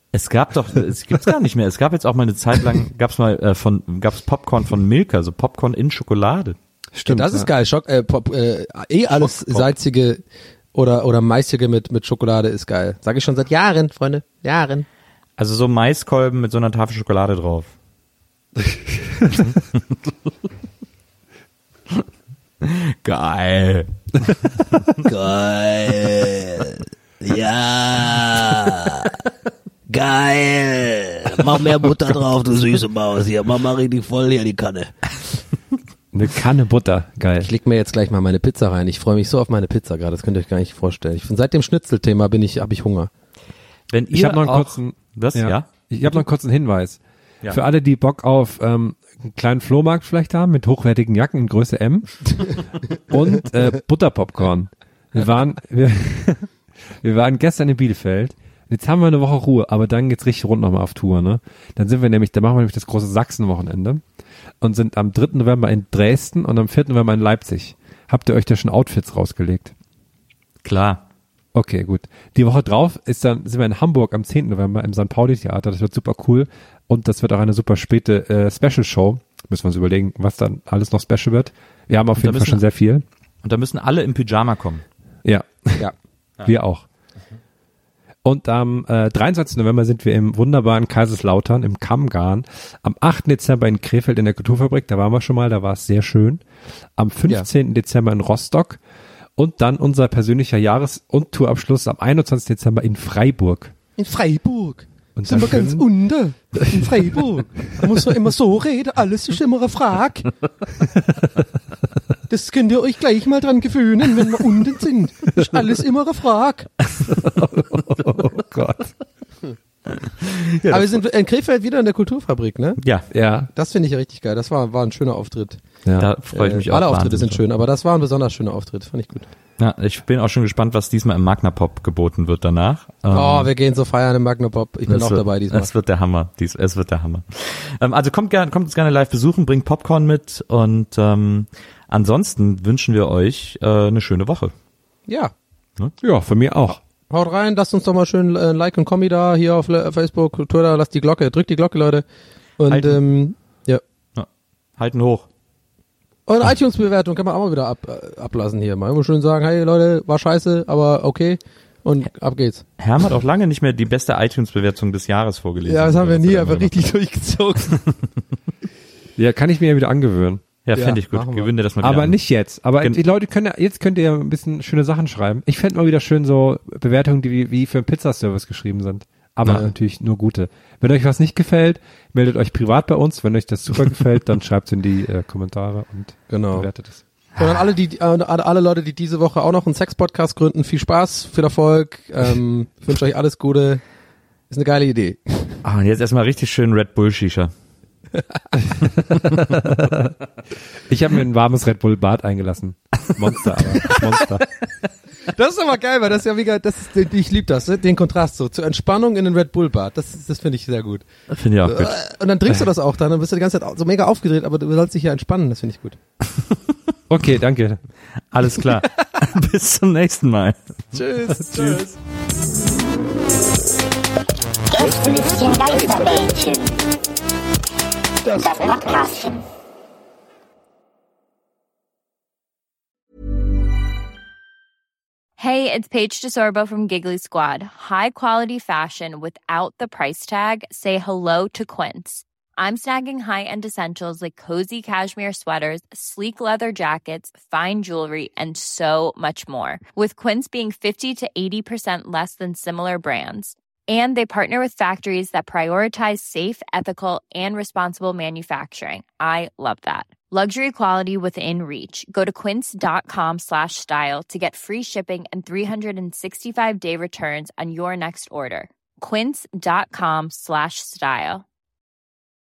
Es gab doch, es gibt's gar nicht mehr. Es gab jetzt auch mal eine Zeit lang, gab's mal äh, von, gab's Popcorn von Milka, so Popcorn in Schokolade. Stimmt, das ist geil. Schock, äh, Pop, äh, eh alles Schock, salzige oder oder maisige mit mit Schokolade ist geil. Sag ich schon seit Jahren, Freunde, Jahren. Also so Maiskolben mit so einer Tafel Schokolade drauf. Geil. Geil. Ja. Geil. Mach mehr Butter drauf, du süße Maus hier. Mach mal richtig voll hier die Kanne. Eine Kanne Butter, geil. Ich leg mir jetzt gleich mal meine Pizza rein. Ich freue mich so auf meine Pizza gerade. Das könnt ihr euch gar nicht vorstellen. Ich bin seit dem Schnitzelthema bin ich habe ich Hunger. Wenn ihr Ich habe noch einen auch, kurzen, was, ja? ja? Ich habe noch einen kurzen Hinweis. Ja. Für alle, die Bock auf ähm, einen kleinen Flohmarkt vielleicht haben, mit hochwertigen Jacken in Größe M und äh, Butterpopcorn. Wir waren, wir, wir waren gestern in Bielefeld. Jetzt haben wir eine Woche Ruhe, aber dann geht's richtig rund nochmal auf Tour, ne? Dann sind wir nämlich, da machen wir nämlich das große Sachsen-Wochenende und sind am dritten November in Dresden und am vierten November in Leipzig. Habt ihr euch da schon Outfits rausgelegt? Klar. Okay, gut. Die Woche drauf ist dann, sind wir in Hamburg am zehnten November im Sankt Pauli Theater. Das wird super cool. Und das wird auch eine super späte äh, Special-Show. Müssen wir uns überlegen, was dann alles noch special wird. Wir haben auf jeden Fall schon sehr viel. Und da müssen alle im Pyjama kommen. Ja. Ja. Wir auch. Und am äh, dreiundzwanzigsten November sind wir im wunderbaren Kaiserslautern, im Kammgarn. Am achten Dezember in Krefeld in der Kulturfabrik, da waren wir schon mal, da war es sehr schön. Am fünfzehnten Dezember in Rostock. Und dann unser persönlicher Jahres- und Tourabschluss am einundzwanzigsten Dezember in Freiburg. In Freiburg. Und Sind wir schön- ganz unten. In Freiburg. Da muss man immer so reden, alles ist immer eine Frage. Das könnt ihr euch gleich mal dran gewöhnen, wenn wir unten sind. Ist alles immer eine Frage. Oh Gott. Aber wir sind in Krefeld wieder in der Kulturfabrik, ne? Ja, Ja. Das finde ich ja richtig geil. Das war, war ein schöner Auftritt. ja. da freue ich mich äh, auch. Alle Auftritte wahnsinnig sind schön, aber das war ein besonders schöner Auftritt. Fand ich gut. Ja, ich bin auch schon gespannt, was diesmal im Magna Pop geboten wird danach. Oh, wir gehen so feiern im Magnopop. Ich bin Das auch wird, dabei diesmal. Es wird der Hammer. Dies, es wird der Hammer. Ähm, also kommt gerne, kommt uns gerne live besuchen, bringt Popcorn mit und ähm, ansonsten wünschen wir euch äh, eine schöne Woche. Ja. Ja, von mir auch. Haut rein, lasst uns doch mal schön äh, ein Like und Kommi da, hier auf Le- Facebook, Twitter, lasst die Glocke, drückt die Glocke, Leute. Und Halten. ähm, ja. Ja. Halten hoch. Und iTunes-Bewertung kann man auch mal wieder ab, äh, ablassen hier. Mal immer schön sagen, hey Leute, war scheiße, aber okay. Und ab geht's. Herm hat auch lange nicht mehr die beste iTunes-Bewertung des Jahres vorgelesen. Ja, das haben wir Oder nie was er einfach immer richtig durchgezogen. Ja, kann ich mir ja wieder angewöhnen. Ja, Ja, fände ich gut. machen wir. Gewinne das mal wieder Aber an. nicht jetzt. Aber Gen- die Leute können ja, jetzt könnt ihr ja ein bisschen schöne Sachen schreiben. Ich fände mal wieder schön so Bewertungen, die wie, wie für einen Pizzaservice geschrieben sind. Aber Ja. natürlich nur gute. Wenn euch was nicht gefällt, meldet euch privat bei uns. Wenn euch das super gefällt, dann schreibt es in die äh, Kommentare und Genau. bewertet es. Und an alle, die, äh, an alle Leute, die diese Woche auch noch einen Sex-Podcast gründen, viel Spaß, viel Erfolg. Ähm, ich wünsche euch alles Gute. Ist eine geile Idee. Ah, und jetzt erstmal richtig schön Red Bull Shisha. Ich habe mir ein warmes Red Bull Bad eingelassen. Monster, aber Monster. Das ist aber geil, weil das ist ja mega, das ist, ich liebe das, ne? Den Kontrast so, zur Entspannung in den Red Bull Bad. Das, das finde ich sehr gut. Finde ich auch gut. Und dann trinkst du das auch dann, dann bist du die ganze Zeit so mega aufgedreht, aber du sollst dich ja entspannen, das finde ich gut. Okay, danke. Alles klar. Bis zum nächsten Mal. Tschüss. Tschüss. Gästelistchen Geisterbällchen. Das Podcastchen. Hey, it's Paige DeSorbo from Giggly Squad. High quality fashion without the price tag. Say hello to Quince. I'm snagging high-end essentials like cozy cashmere sweaters, sleek leather jackets, fine jewelry, and so much more. With Quince being fifty to eighty percent less than similar brands. And they partner with factories that prioritize safe, ethical, and responsible manufacturing. I love that. Luxury quality within reach. Go to quince.com slash style to get free shipping and three sixty-five day returns on your next order. Quince.com slash style.